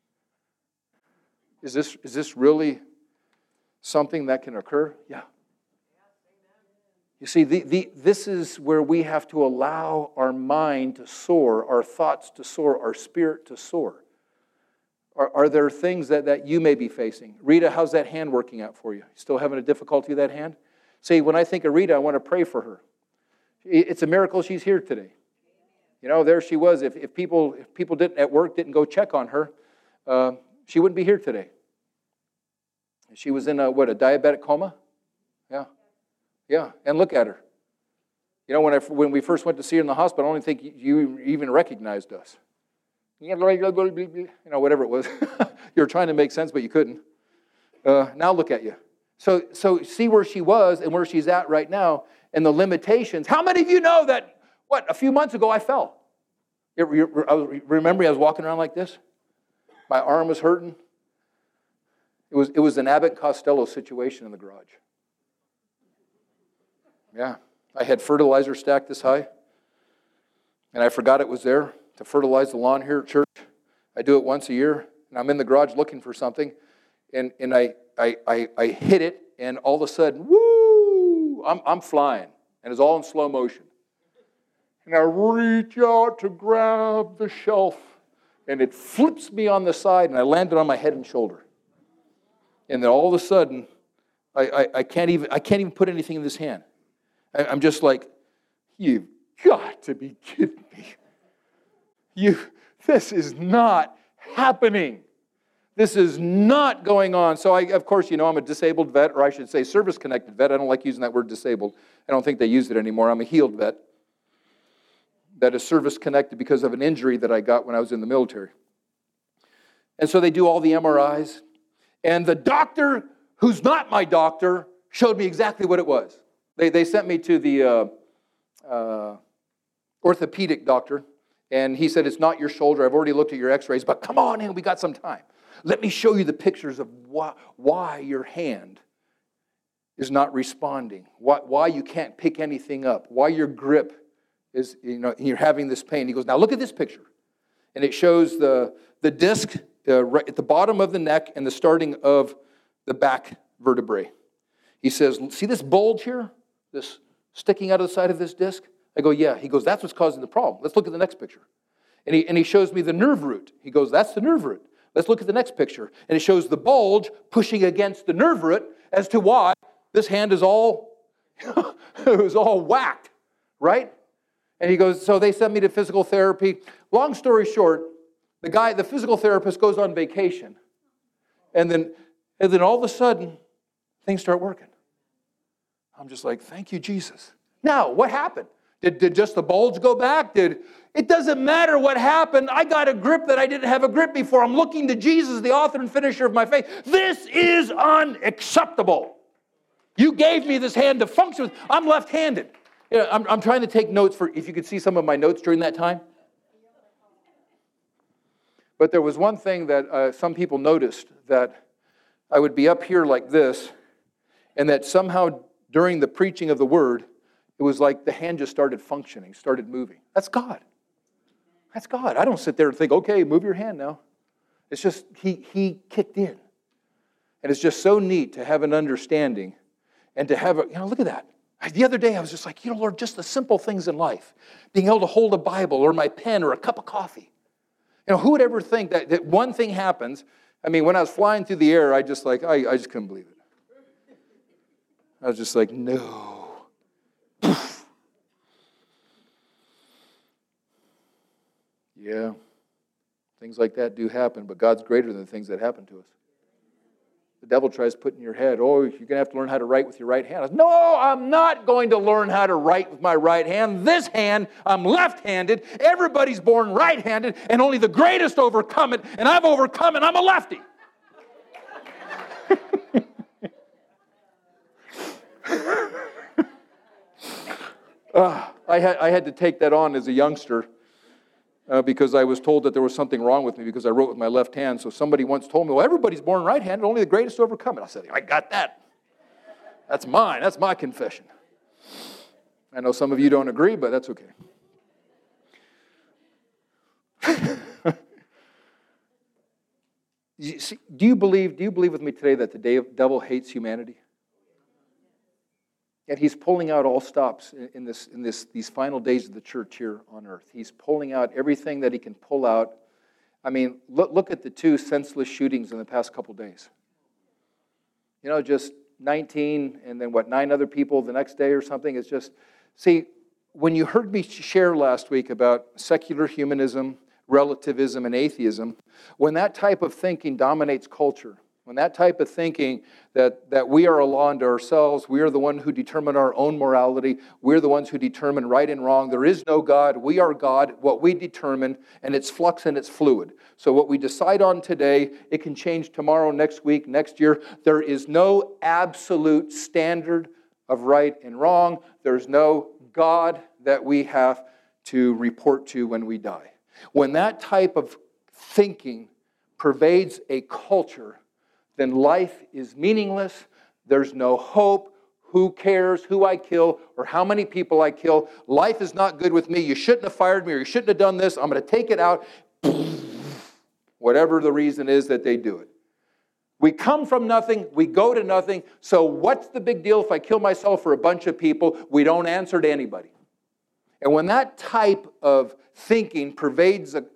Is this is this really something that can occur? Yeah. You see, the, the, this is where we have to allow our mind to soar, our thoughts to soar, our spirit to soar. Are, are there things that, that you may be facing? Rita, how's that hand working out for you? Still having a difficulty with that hand? See, when I think of Rita, I want to pray for her. It's a miracle she's here today. You know, there she was. If, if people if people didn't at work didn't go check on her, uh, she wouldn't be here today. She was in a, what, a diabetic coma? Yeah. Yeah, and look at her. You know, when I, when we first went to see her in the hospital, I don't think you even recognized us. You know, whatever it was. You were trying to make sense, but you couldn't. Uh, now look at you. So, so see where she was and where she's at right now and the limitations. How many of you know that, what, a few months ago I fell? I was, remember I was walking around like this? My arm was hurting. It was, it was an Abbott and Costello situation in the garage. Yeah, I had fertilizer stacked this high, and I forgot it was there to fertilize the lawn here at church. I do it once a year, and I'm in the garage looking for something, and, and I, I, I, I hit it, and all of a sudden, woo, I'm, I'm flying, and it's all in slow motion. And I reach out to grab the shelf, and it flips me on the side, and I landed on my head and shoulder. And then all of a sudden, I, I, I can't even I can't even put anything in this hand. I, I'm just like, you've got to be kidding me. You, this is not happening. This is not going on. So, I, of course, you know, I'm a disabled vet, or I should say service-connected vet. I don't like using that word disabled. I don't think they use it anymore. I'm a healed vet that is service-connected because of an injury that I got when I was in the military. And so they do all the M R Is. And the doctor, who's not my doctor, showed me exactly what it was. They, they sent me to the uh, uh, orthopedic doctor, and he said, it's not your shoulder. I've already looked at your x-rays, but come on in, we got some time. Let me show you the pictures of why, why your hand is not responding, why, why you can't pick anything up, why your grip is, you know, you're having this pain. He goes, now look at this picture. And it shows the, the disc uh, right at the bottom of the neck and the starting of the back vertebrae. He says, see this bulge here? This sticking out of the side of this disc? I go, yeah. He goes, that's what's causing the problem. Let's look at the next picture. And he, and he shows me the nerve root. He goes, that's the nerve root. Let's look at the next picture. And it shows the bulge pushing against the nerve root as to why this hand is all, it was all whacked, right? And he goes, so they sent me to physical therapy. Long story short, the guy, the physical therapist goes on vacation. And then, and then all of a sudden, things start working. I'm just like, thank you, Jesus. Now, what happened? Did, did just the bulge go back? Did it doesn't matter what happened. I got a grip that I didn't have a grip before. I'm looking to Jesus, the author and finisher of my faith. This is unacceptable. You gave me this hand to function with. I'm left-handed. You know, I'm, I'm trying to take notes for, if you could see some of my notes during that time. But there was one thing that uh, some people noticed, that I would be up here like this, and that somehow during the preaching of the word, it was like the hand just started functioning, started moving. That's God. That's God. I don't sit there and think, okay, move your hand now. It's just, he, he kicked in. And it's just so neat to have an understanding and to have a, you know, look at that. The other day I was just like, you know, Lord, just the simple things in life. Being able to hold a Bible or my pen or a cup of coffee. You know, who would ever think that, that one thing happens? I mean, when I was flying through the air, I just like, I, I just couldn't believe it. I was just like, no. Yeah, things like that do happen, but God's greater than the things that happen to us. The devil tries to put in your head, oh, you're going to have to learn how to write with your right hand. I said, no, I'm not going to learn how to write with my right hand. This hand, I'm left-handed. Everybody's born right-handed, and only the greatest overcome it, and I've overcome it. I'm a lefty. uh, I had, I had to take that on as a youngster. Uh, because I was told that there was something wrong with me because I wrote with my left hand. So somebody once told me, well, everybody's born right-handed, only the greatest overcome it. I said, I got that. That's mine. That's my confession. I know some of you don't agree, but that's okay. You see, do you believe, do you believe with me today that the devil hates humanity? And he's pulling out all stops in this, in this, these final days of the church here on earth. He's pulling out everything that he can pull out. I mean, look, look at the two senseless shootings in the past couple days. You know, just nineteen and then what, nine other people the next day or something. It's just, see, when you heard me share last week about secular humanism, relativism, and atheism, when that type of thinking dominates culture, when that type of thinking that, that we are a law unto ourselves, we are the one who determine our own morality, we're the ones who determine right and wrong, there is no God, we are God, what we determine, and it's flux and it's fluid. So what we decide on today, it can change tomorrow, next week, next year. There is no absolute standard of right and wrong. There's no God that we have to report to when we die. When that type of thinking pervades a culture, then life is meaningless. There's no hope. Who cares who I kill or how many people I kill? Life is not good with me. You shouldn't have fired me or you shouldn't have done this. I'm going to take it out. Whatever the reason is that they do it. We come from nothing. We go to nothing. So what's the big deal if I kill myself for a bunch of people? We don't answer to anybody. And when that type of thinking pervades a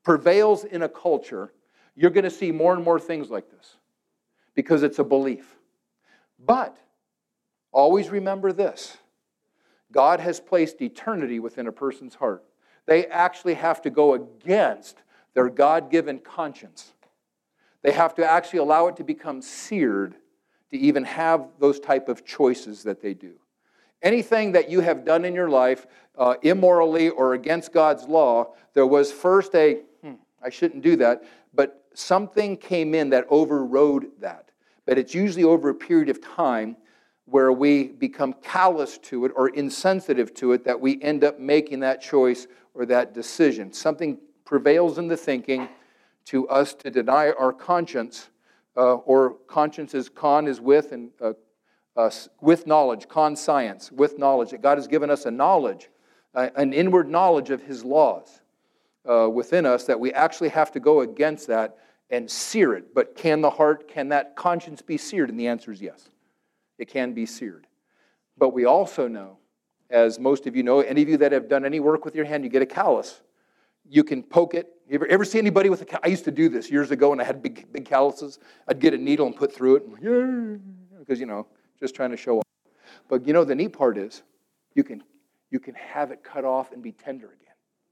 prevails in a culture, you're going to see more and more things like this because it's a belief. But always remember this. God has placed eternity within a person's heart. They actually have to go against their God-given conscience. They have to actually allow it to become seared to even have those type of choices that they do. Anything that you have done in your life uh, immorally or against God's law, there was first a, hmm, I shouldn't do that, but something came in that overrode that. But it's usually over a period of time where we become callous to it or insensitive to it that we end up making that choice or that decision. Something prevails in the thinking to us to deny our conscience, uh, or conscience is con is with, and uh, uh, with knowledge, con science, with knowledge. That God has given us a knowledge, uh, an inward knowledge of His laws uh, within us, that we actually have to go against that and sear it. But can the heart, can that conscience be seared? And the answer is yes. It can be seared. But we also know, as most of you know, any of you that have done any work with your hand, you get a callus. You can poke it. You ever, ever see anybody with a callus? I used to do this years ago when I had big big calluses. I'd get a needle and put through it. Because, you know, just trying to show off. But, you know, the neat part is you can, you can have it cut off and be tender again.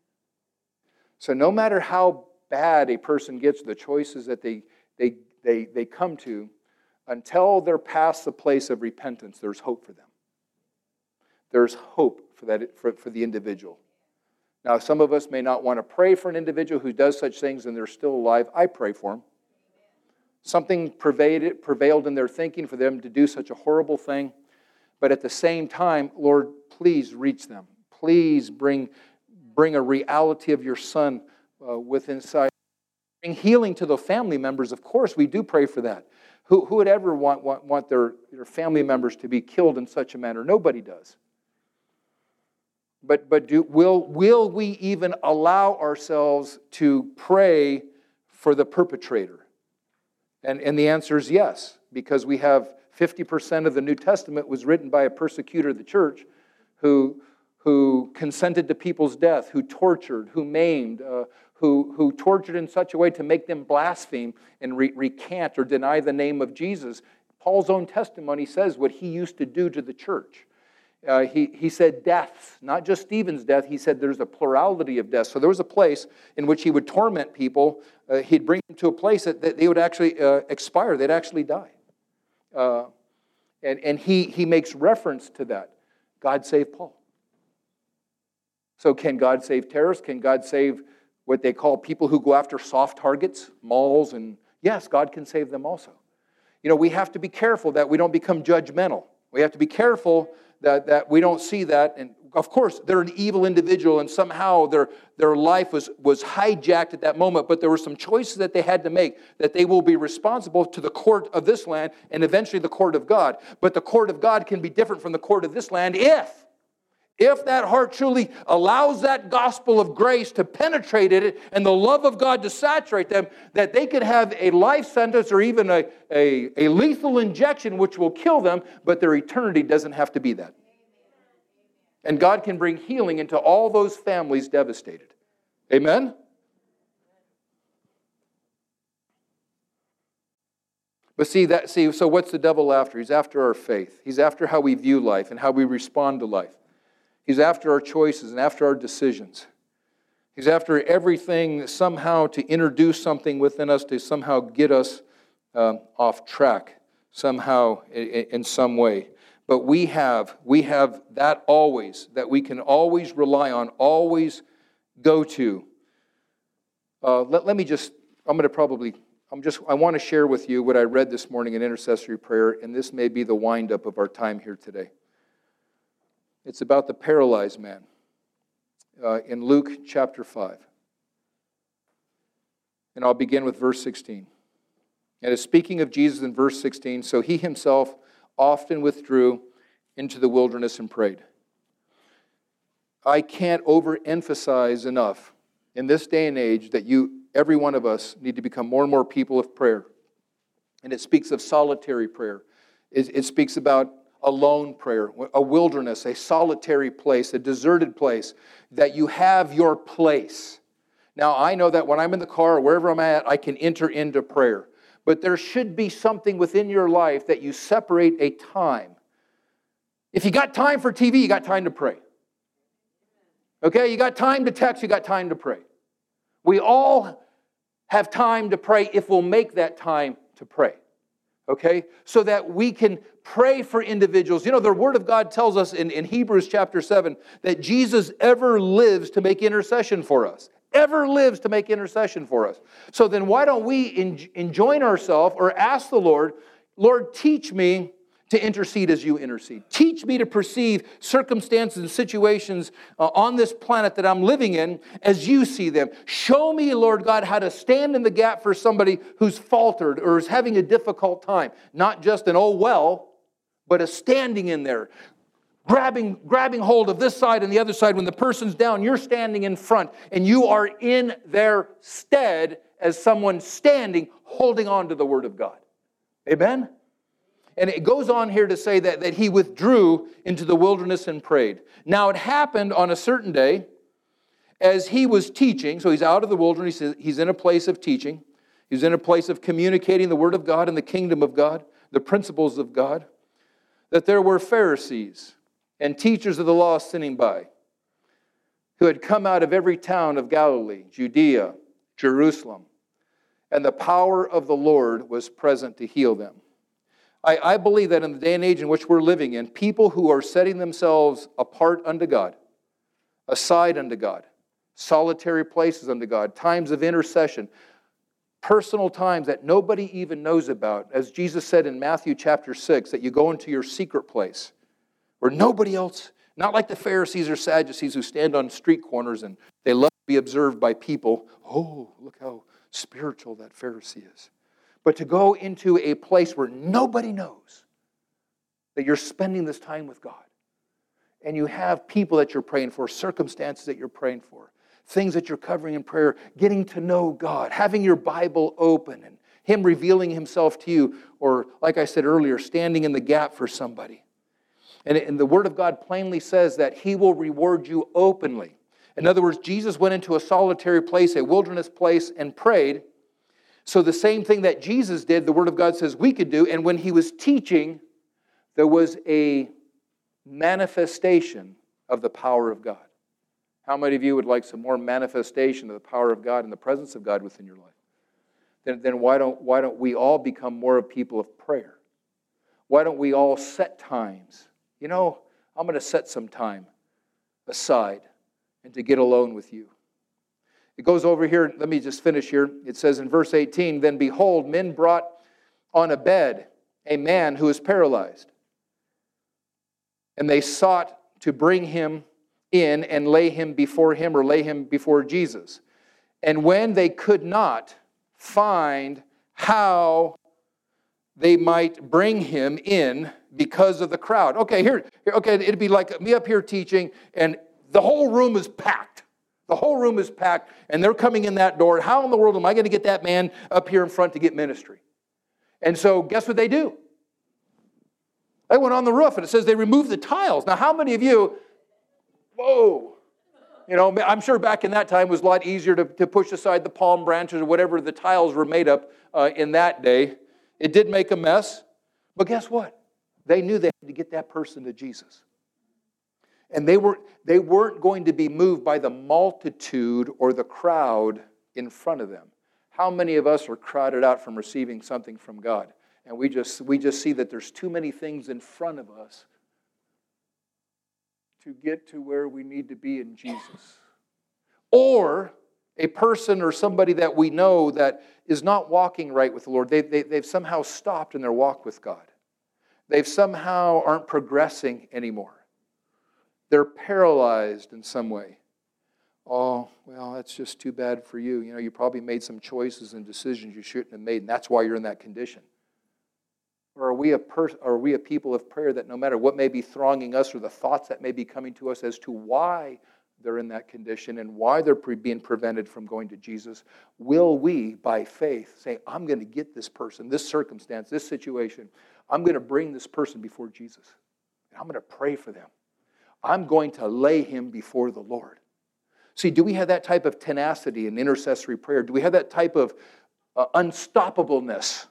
So no matter how bad a person gets, the choices that they, they, they, they come to, until they're past the place of repentance, there's hope for them. There's hope for that for, for the individual. Now, some of us may not want to pray for an individual who does such things and they're still alive. I pray for them. Something pervaded, prevailed in their thinking for them to do such a horrible thing. But at the same time, Lord, please reach them. Please bring, bring a reality of your Son uh, within inside. Bring healing to the family members. Of course, we do pray for that. Who, who would ever want, want, want their, their family members to be killed in such a manner? Nobody does. But, but do, will, will we even allow ourselves to pray for the perpetrator? And, and the answer is yes, because we have fifty percent of the New Testament was written by a persecutor of the church who, who consented to people's death, who tortured, who maimed, uh, who, who tortured in such a way to make them blaspheme and re- recant or deny the name of Jesus. Paul's own testimony says what he used to do to the church. Uh, he, he said deaths, not just Stephen's death. He said there's a plurality of deaths. So there was a place in which he would torment people. Uh, he'd bring them to a place that, that they would actually uh, expire. They'd actually die. Uh, and and he, he makes reference to that. God saved Paul. So can God save terrorists? Can God save what they call people who go after soft targets, malls? And yes, God can save them also. You know, we have to be careful that we don't become judgmental. We have to be careful that, that we don't see that. And of course, they're an evil individual and somehow their, their life was, was hijacked at that moment, but there were some choices that they had to make, that they will be responsible to the court of this land and eventually the court of God. But the court of God can be different from the court of this land if, if that heart truly allows that gospel of grace to penetrate it and the love of God to saturate them, that they could have a life sentence or even a, a, a lethal injection which will kill them, but their eternity doesn't have to be that. And God can bring healing into all those families devastated. Amen? But see, that, see, so what's the devil after? He's after our faith. He's after how we view life and how we respond to life. He's after our choices and after our decisions. He's after everything somehow to introduce something within us to somehow get us uh, off track somehow in, in some way. But we have, we have that always, that we can always rely on, always go to. Uh, let, let me just, I'm going to probably, I'm just, I want to share with you what I read this morning in intercessory prayer, and this may be the wind-up of our time here today. It's about the paralyzed man uh, in Luke chapter five. And I'll begin with verse sixteen. And it's speaking of Jesus in verse sixteen, so he himself often withdrew into the wilderness and prayed. I can't overemphasize enough in this day and age that you, every one of us, need to become more and more people of prayer. And it speaks of solitary prayer. It, it speaks about alone prayer, a wilderness, a solitary place, a deserted place, that you have your place. Now, I know that when I'm in the car or wherever I'm at, I can enter into prayer. But there should be something within your life that you separate a time. If you got time for T V, you got time to pray. Okay, you got time to text, you got time to pray. We all have time to pray if we'll make that time to pray. Okay, so that we can pray for individuals. You know, the Word of God tells us in, in Hebrews chapter seven that Jesus ever lives to make intercession for us. Ever lives to make intercession for us. So then why don't we enjoin ourselves or ask the Lord, Lord, teach me to intercede as you intercede. Teach me to perceive circumstances and situations uh, on this planet that I'm living in as you see them. Show me, Lord God, how to stand in the gap for somebody who's faltered or is having a difficult time. Not just an oh well, but a standing in there. Grabbing, grabbing hold of this side and the other side. When the person's down, you're standing in front and you are in their stead as someone standing, holding on to the Word of God. Amen? And it goes on here to say that, that he withdrew into the wilderness and prayed. Now it happened on a certain day as he was teaching. So he's out of the wilderness. He's in a place of teaching. He's in a place of communicating the Word of God and the kingdom of God, the principles of God. That there were Pharisees and teachers of the law sitting by who had come out of every town of Galilee, Judea, Jerusalem. And the power of the Lord was present to heal them. I, I believe that in the day and age in which we're living in, people who are setting themselves apart unto God, aside unto God, solitary places unto God, times of intercession, personal times that nobody even knows about, as Jesus said in Matthew chapter six, that you go into your secret place where nobody else, not like the Pharisees or Sadducees who stand on street corners and they love to be observed by people. Oh, look how spiritual that Pharisee is. But to go into a place where nobody knows that you're spending this time with God. And you have people that you're praying for, circumstances that you're praying for, things that you're covering in prayer, getting to know God, having your Bible open and Him revealing Himself to you, or like I said earlier, standing in the gap for somebody. And, and the Word of God plainly says that He will reward you openly. In other words, Jesus went into a solitary place, a wilderness place, and prayed. So the same thing that Jesus did, the Word of God says we could do. And when He was teaching, there was a manifestation of the power of God. How many of you would like some more manifestation of the power of God and the presence of God within your life? Then, then why don't, why don't we all become more of people of prayer? Why don't we all set times? You know, I'm going to set some time aside and to get alone with you. It goes over here, let me just finish here. It says in verse eighteen, then behold, men brought on a bed a man who is paralyzed. And they sought to bring him in and lay him before him or lay him before Jesus. And when they could not find how they might bring him in because of the crowd. Okay, here, here okay, it'd be like me up here teaching and the whole room is packed. The whole room is packed, and they're coming in that door. How in the world am I going to get that man up here in front to get ministry? And so guess what they do? They went on the roof, and it says they removed the tiles. Now, how many of you, whoa, you know, I'm sure back in that time it was a lot easier to, to push aside the palm branches or whatever the tiles were made up uh, in that day. It did make a mess, but guess what? They knew they had to get that person to Jesus. And they weren't, they weren't going to be moved by the multitude or the crowd in front of them. How many of us are crowded out from receiving something from God? And we just, we just see that there's too many things in front of us to get to where we need to be in Jesus. Or a person or somebody that we know that is not walking right with the Lord. They, they, they've somehow stopped in their walk with God. They've somehow aren't progressing anymore. They're paralyzed in some way. Oh, well, that's just too bad for you. You know, you probably made some choices and decisions you shouldn't have made, and that's why you're in that condition. Or are we a per- are we a people of prayer that no matter what may be thronging us or the thoughts that may be coming to us as to why they're in that condition and why they're pre- being prevented from going to Jesus, will we, by faith, say, I'm going to get this person, this circumstance, this situation, I'm going to bring this person before Jesus, and I'm going to pray for them. I'm going to lay him before the Lord. See, do we have that type of tenacity in intercessory prayer? Do we have that type of uh, unstoppableness?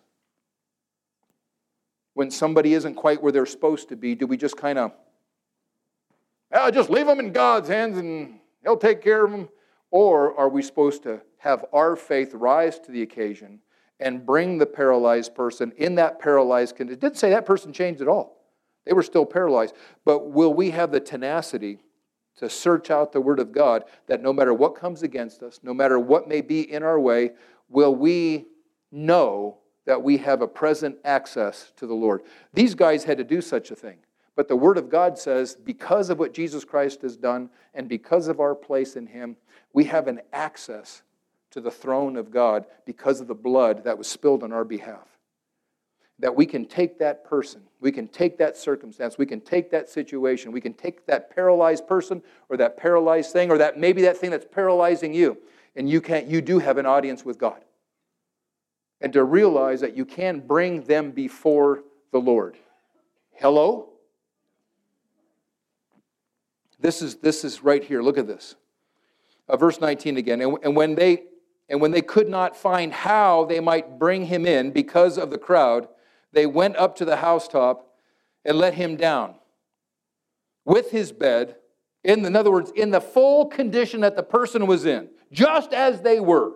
When somebody isn't quite where they're supposed to be, do we just kind of, oh, just leave them in God's hands and He'll take care of them? Or are we supposed to have our faith rise to the occasion and bring the paralyzed person in that paralyzed condition? It didn't say that person changed at all. They were still paralyzed. But will we have the tenacity to search out the Word of God, that no matter what comes against us, no matter what may be in our way, will we know that we have a present access to the Lord? These guys had to do such a thing. But the Word of God says, because of what Jesus Christ has done and because of our place in Him, we have an access to the throne of God because of the blood that was spilled on our behalf. That we can take that person, we can take that circumstance, we can take that situation, we can take that paralyzed person or that paralyzed thing or that maybe that thing that's paralyzing you, and you can't, you do have an audience with God. And to realize that you can bring them before the Lord. Hello? This is, this is right here. Look at this. Uh, verse nineteen again. And, and when they and when they could not find how they might bring him in because of the crowd, they went up to the housetop and let him down with his bed. In, in other words, in the full condition that the person was in, just as they were,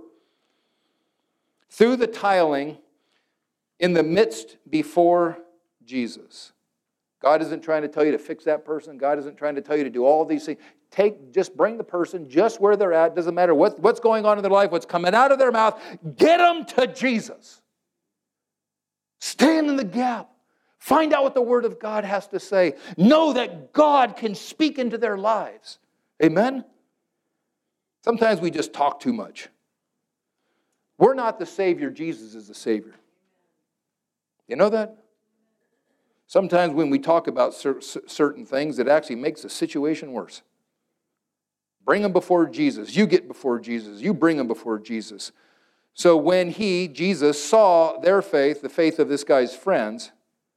through the tiling in the midst before Jesus. God isn't trying to tell you to fix that person. God isn't trying to tell you to do all these things. Take, just bring the person just where they're at. Doesn't matter what, what's going on in their life, what's coming out of their mouth. Get them to Jesus. Stand in the gap. Find out what the Word of God has to say. Know that God can speak into their lives. Amen? Sometimes we just talk too much. We're not the Savior. Jesus is the Savior. You know that? Sometimes when we talk about cer- certain things, it actually makes the situation worse. Bring them before Jesus. You get before Jesus. You bring them before Jesus. So when he, Jesus, saw their faith, the faith of this guy's friends,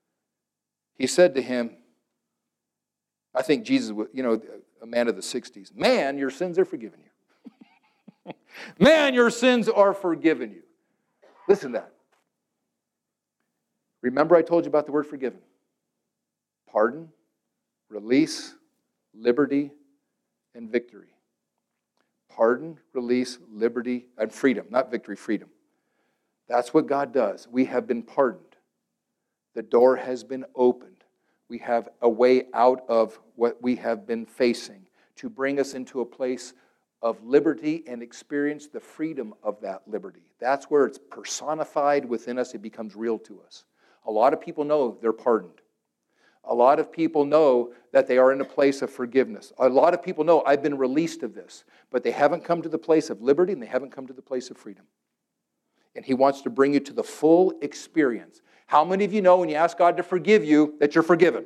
he said to him, I think Jesus, you know, a man of the sixties, man, your sins are forgiven you. Man, your sins are forgiven you. Listen to that. Remember I told you about the word forgiven. Pardon, release, liberty, and victory. Pardon, release, liberty, and freedom. Not victory, freedom. That's what God does. We have been pardoned. The door has been opened. We have a way out of what we have been facing to bring us into a place of liberty and experience the freedom of that liberty. That's where it's personified within us. It becomes real to us. A lot of people know they're pardoned. A lot of people know that they are in a place of forgiveness. A lot of people know I've been released of this, but they haven't come to the place of liberty and they haven't come to the place of freedom. And He wants to bring you to the full experience. How many of you know when you ask God to forgive you that you're forgiven?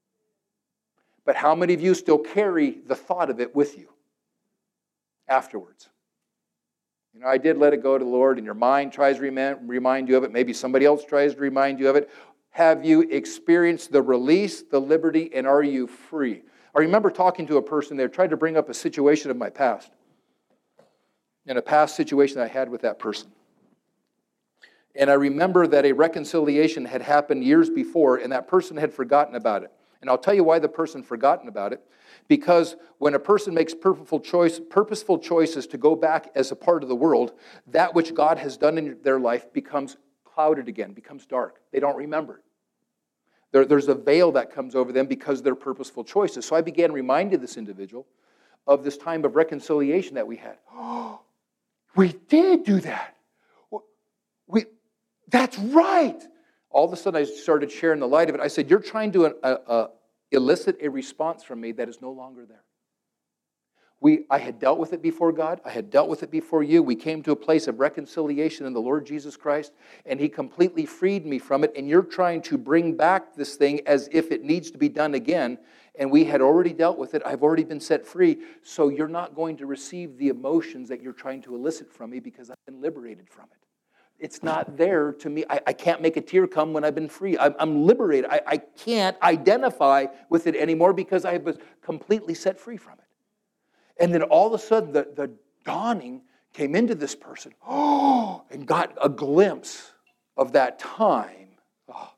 But how many of you still carry the thought of it with you afterwards? You know, I did let it go to the Lord, and your mind tries to remind you of it. Maybe somebody else tries to remind you of it. Have you experienced the release, the liberty, and are you free? I remember talking to a person there, tried to bring up a situation of my past, and a past situation I had with that person. And I remember that a reconciliation had happened years before, and that person had forgotten about it. And I'll tell you why the person forgotten about it. Because when a person makes purposeful choice, purposeful choices to go back as a part of the world, that which God has done in their life becomes clouded again, becomes dark. They don't remember it. There, there's a veil that comes over them because of their purposeful choices. So I began reminding this individual of this time of reconciliation that we had. Oh, we did do that. We, that's right. All of a sudden I started sharing the light of it. I said, you're trying to uh, uh, elicit a response from me that is no longer there. We, I had dealt with it before God. I had dealt with it before you. We came to a place of reconciliation in the Lord Jesus Christ, and He completely freed me from it, and you're trying to bring back this thing as if it needs to be done again, and we had already dealt with it. I've already been set free, so you're not going to receive the emotions that you're trying to elicit from me because I've been liberated from it. It's not there to me. I, I can't make a tear come when I've been free. I'm, I'm liberated. I, I can't identify with it anymore because I was completely set free from it. And then all of a sudden, the, the dawning came into this person. Oh, and got a glimpse of that time. Oh,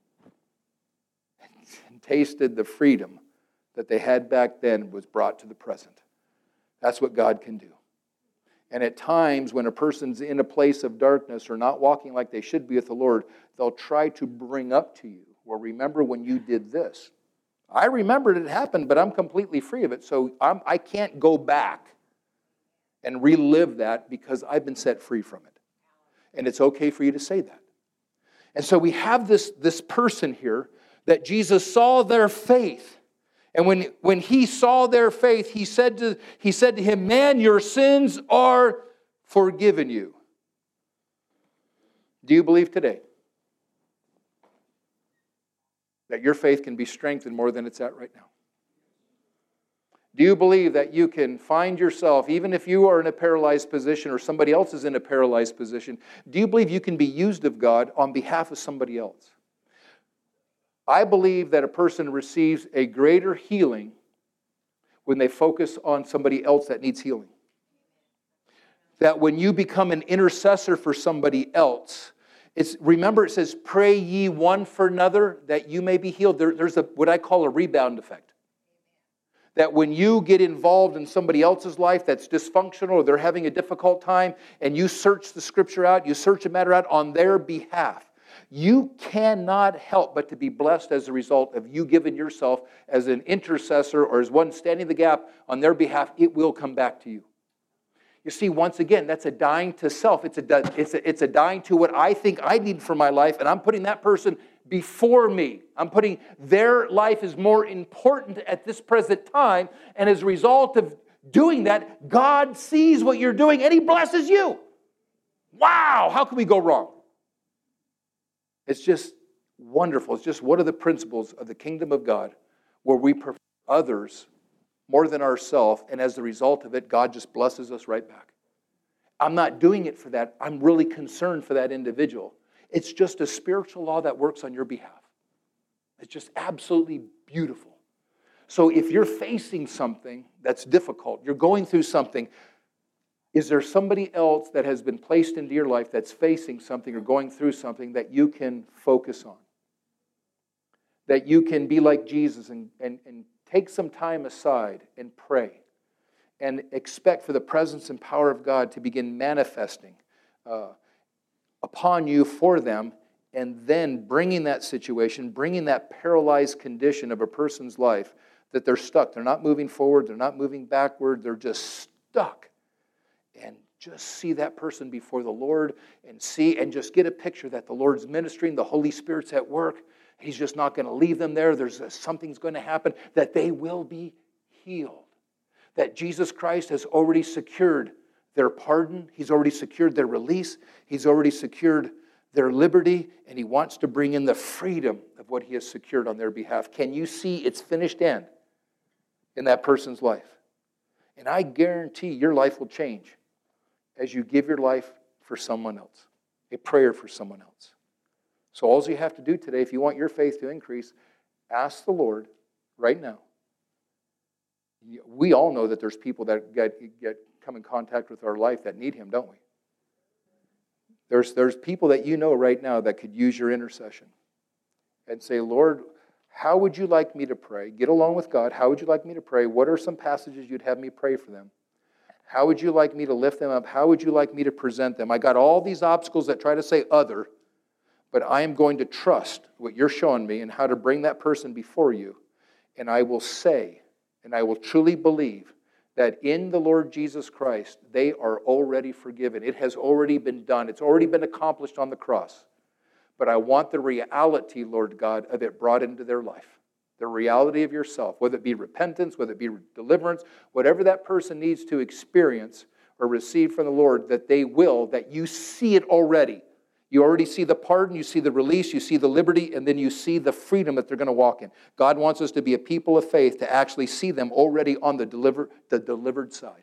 and tasted the freedom that they had back then was brought to the present. That's what God can do. And at times when a person's in a place of darkness or not walking like they should be with the Lord, they'll try to bring up to you, well, remember when you did this. I remembered it happened, but I'm completely free of it, so I'm, I can't go back and relive that because I've been set free from it. And it's okay for you to say that. And so we have this, this person here that Jesus saw their faith. And when, when he saw their faith, he said to, he said to him, man, your sins are forgiven you. Do you believe today that your faith can be strengthened more than it's at right now? Do you believe that you can find yourself, even if you are in a paralyzed position or somebody else is in a paralyzed position, do you believe you can be used of God on behalf of somebody else? I believe that a person receives a greater healing when they focus on somebody else that needs healing. That when you become an intercessor for somebody else, it's, remember it says, pray ye one for another that you may be healed. There, there's a, what I call a rebound effect. That when you get involved in somebody else's life that's dysfunctional or they're having a difficult time and you search the scripture out, you search a matter out on their behalf, you cannot help but to be blessed as a result of you giving yourself as an intercessor or as one standing the gap on their behalf. It will come back to you. You see, once again, that's a dying to self. It's a, it's a, it's a dying to what I think I need for my life, and I'm putting that person before me. I'm putting their life is more important at this present time, and as a result of doing that, God sees what you're doing, and He blesses you. Wow, how can we go wrong? It's just wonderful. It's just one of the principles of the kingdom of God where we prefer others more than ourselves, and as a result of it, God just blesses us right back. I'm not doing it for that. I'm really concerned for that individual. It's just a spiritual law that works on your behalf. It's just absolutely beautiful. So if you're facing something that's difficult, you're going through something, is there somebody else that has been placed into your life that's facing something or going through something that you can focus on? That you can be like Jesus and, and, and take some time aside and pray and expect for the presence and power of God to begin manifesting uh, upon you for them, and then bringing that situation, bringing that paralyzed condition of a person's life that they're stuck. They're not moving forward. They're not moving backward. They're just stuck. And just see that person before the Lord and see and just get a picture that the Lord's ministering, the Holy Spirit's at work. He's just not going to leave them there. There's a, something's going to happen, that they will be healed. That Jesus Christ has already secured their pardon. He's already secured their release. He's already secured their liberty, and He wants to bring in the freedom of what He has secured on their behalf. Can you see its finished end in that person's life? And I guarantee your life will change as you give your life for someone else, a prayer for someone else. So all you have to do today, if you want your faith to increase, ask the Lord right now. We all know that there's people that get, get come in contact with our life that need Him, don't we? There's, there's people that you know right now that could use your intercession. And say, Lord, how would you like me to pray? Get along with God. How would you like me to pray? What are some passages you'd have me pray for them? How would you like me to lift them up? How would you like me to present them? I got all these obstacles that try to say other, but I am going to trust what you're showing me and how to bring that person before you. And I will say, and I will truly believe that in the Lord Jesus Christ, they are already forgiven. It has already been done. It's already been accomplished on the cross. But I want the reality, Lord God, of it brought into their life. The reality of yourself, whether it be repentance, whether it be deliverance, whatever that person needs to experience or receive from the Lord, that they will, that you see it already. You already see the pardon, you see the release, you see the liberty, and then you see the freedom that they're going to walk in. God wants us to be a people of faith to actually see them already on the, deliver, the delivered side.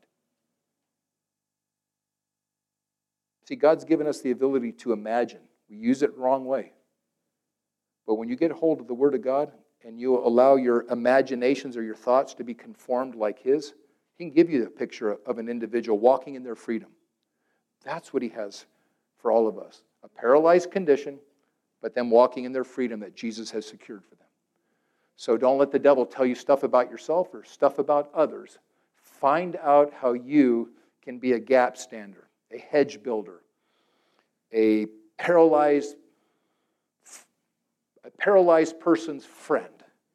See, God's given us the ability to imagine. We use it the wrong way. But when you get hold of the Word of God and you allow your imaginations or your thoughts to be conformed like His, He can give you a picture of an individual walking in their freedom. That's what he has for all of us. A paralyzed condition, but them walking in their freedom that Jesus has secured for them. So don't let the devil tell you stuff about yourself or stuff about others. Find out how you can be a gap stander, a hedge builder, a paralyzed, a paralyzed person's friend,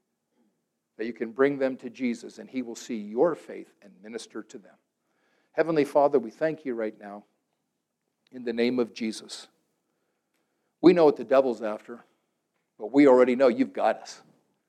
that you can bring them to Jesus and he will see your faith and minister to them. Heavenly Father, we thank you right now in the name of Jesus. We know what the devil's after, but we already know you've got us.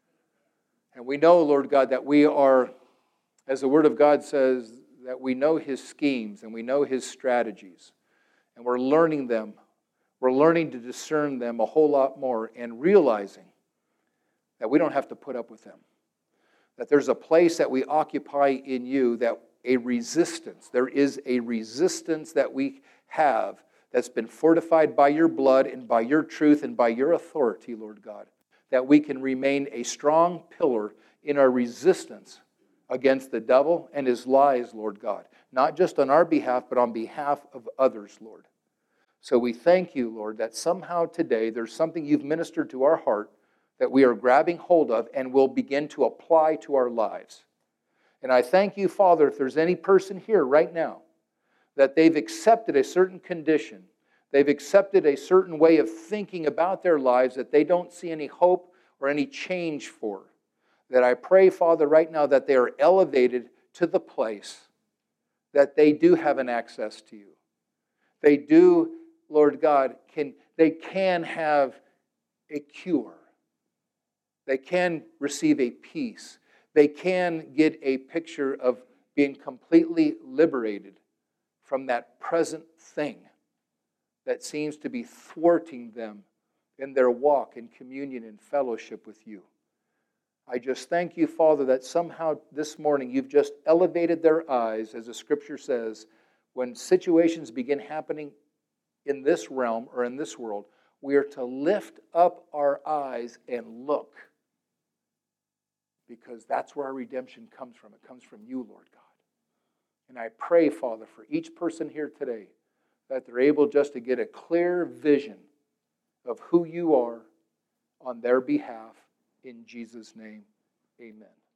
And we know, Lord God, that we are, as the Word of God says, that we know his schemes and we know his strategies. And we're learning them. We're learning to discern them a whole lot more and realizing that we don't have to put up with them. That there's a place that we occupy in you, that a resistance, there is a resistance that we have that's been fortified by your blood and by your truth and by your authority, Lord God, that we can remain a strong pillar in our resistance against the devil and his lies, Lord God, not just on our behalf, but on behalf of others, Lord. So we thank you, Lord, that somehow today there's something you've ministered to our heart that we are grabbing hold of and will begin to apply to our lives. And I thank you, Father, if there's any person here right now that they've accepted a certain condition, they've accepted a certain way of thinking about their lives that they don't see any hope or any change for, that I pray, Father, right now that they are elevated to the place that they do have an access to you. They do, Lord God, can they can have a cure. They can receive a peace. They can get a picture of being completely liberated from that present thing that seems to be thwarting them in their walk in communion and fellowship with you. I just thank you, Father, that somehow this morning you've just elevated their eyes, as the Scripture says, when situations begin happening in this realm or in this world, we are to lift up our eyes and look, because that's where our redemption comes from. It comes from you, Lord God. And I pray, Father, for each person here today, that they're able just to get a clear vision of who you are on their behalf. In Jesus' name, amen.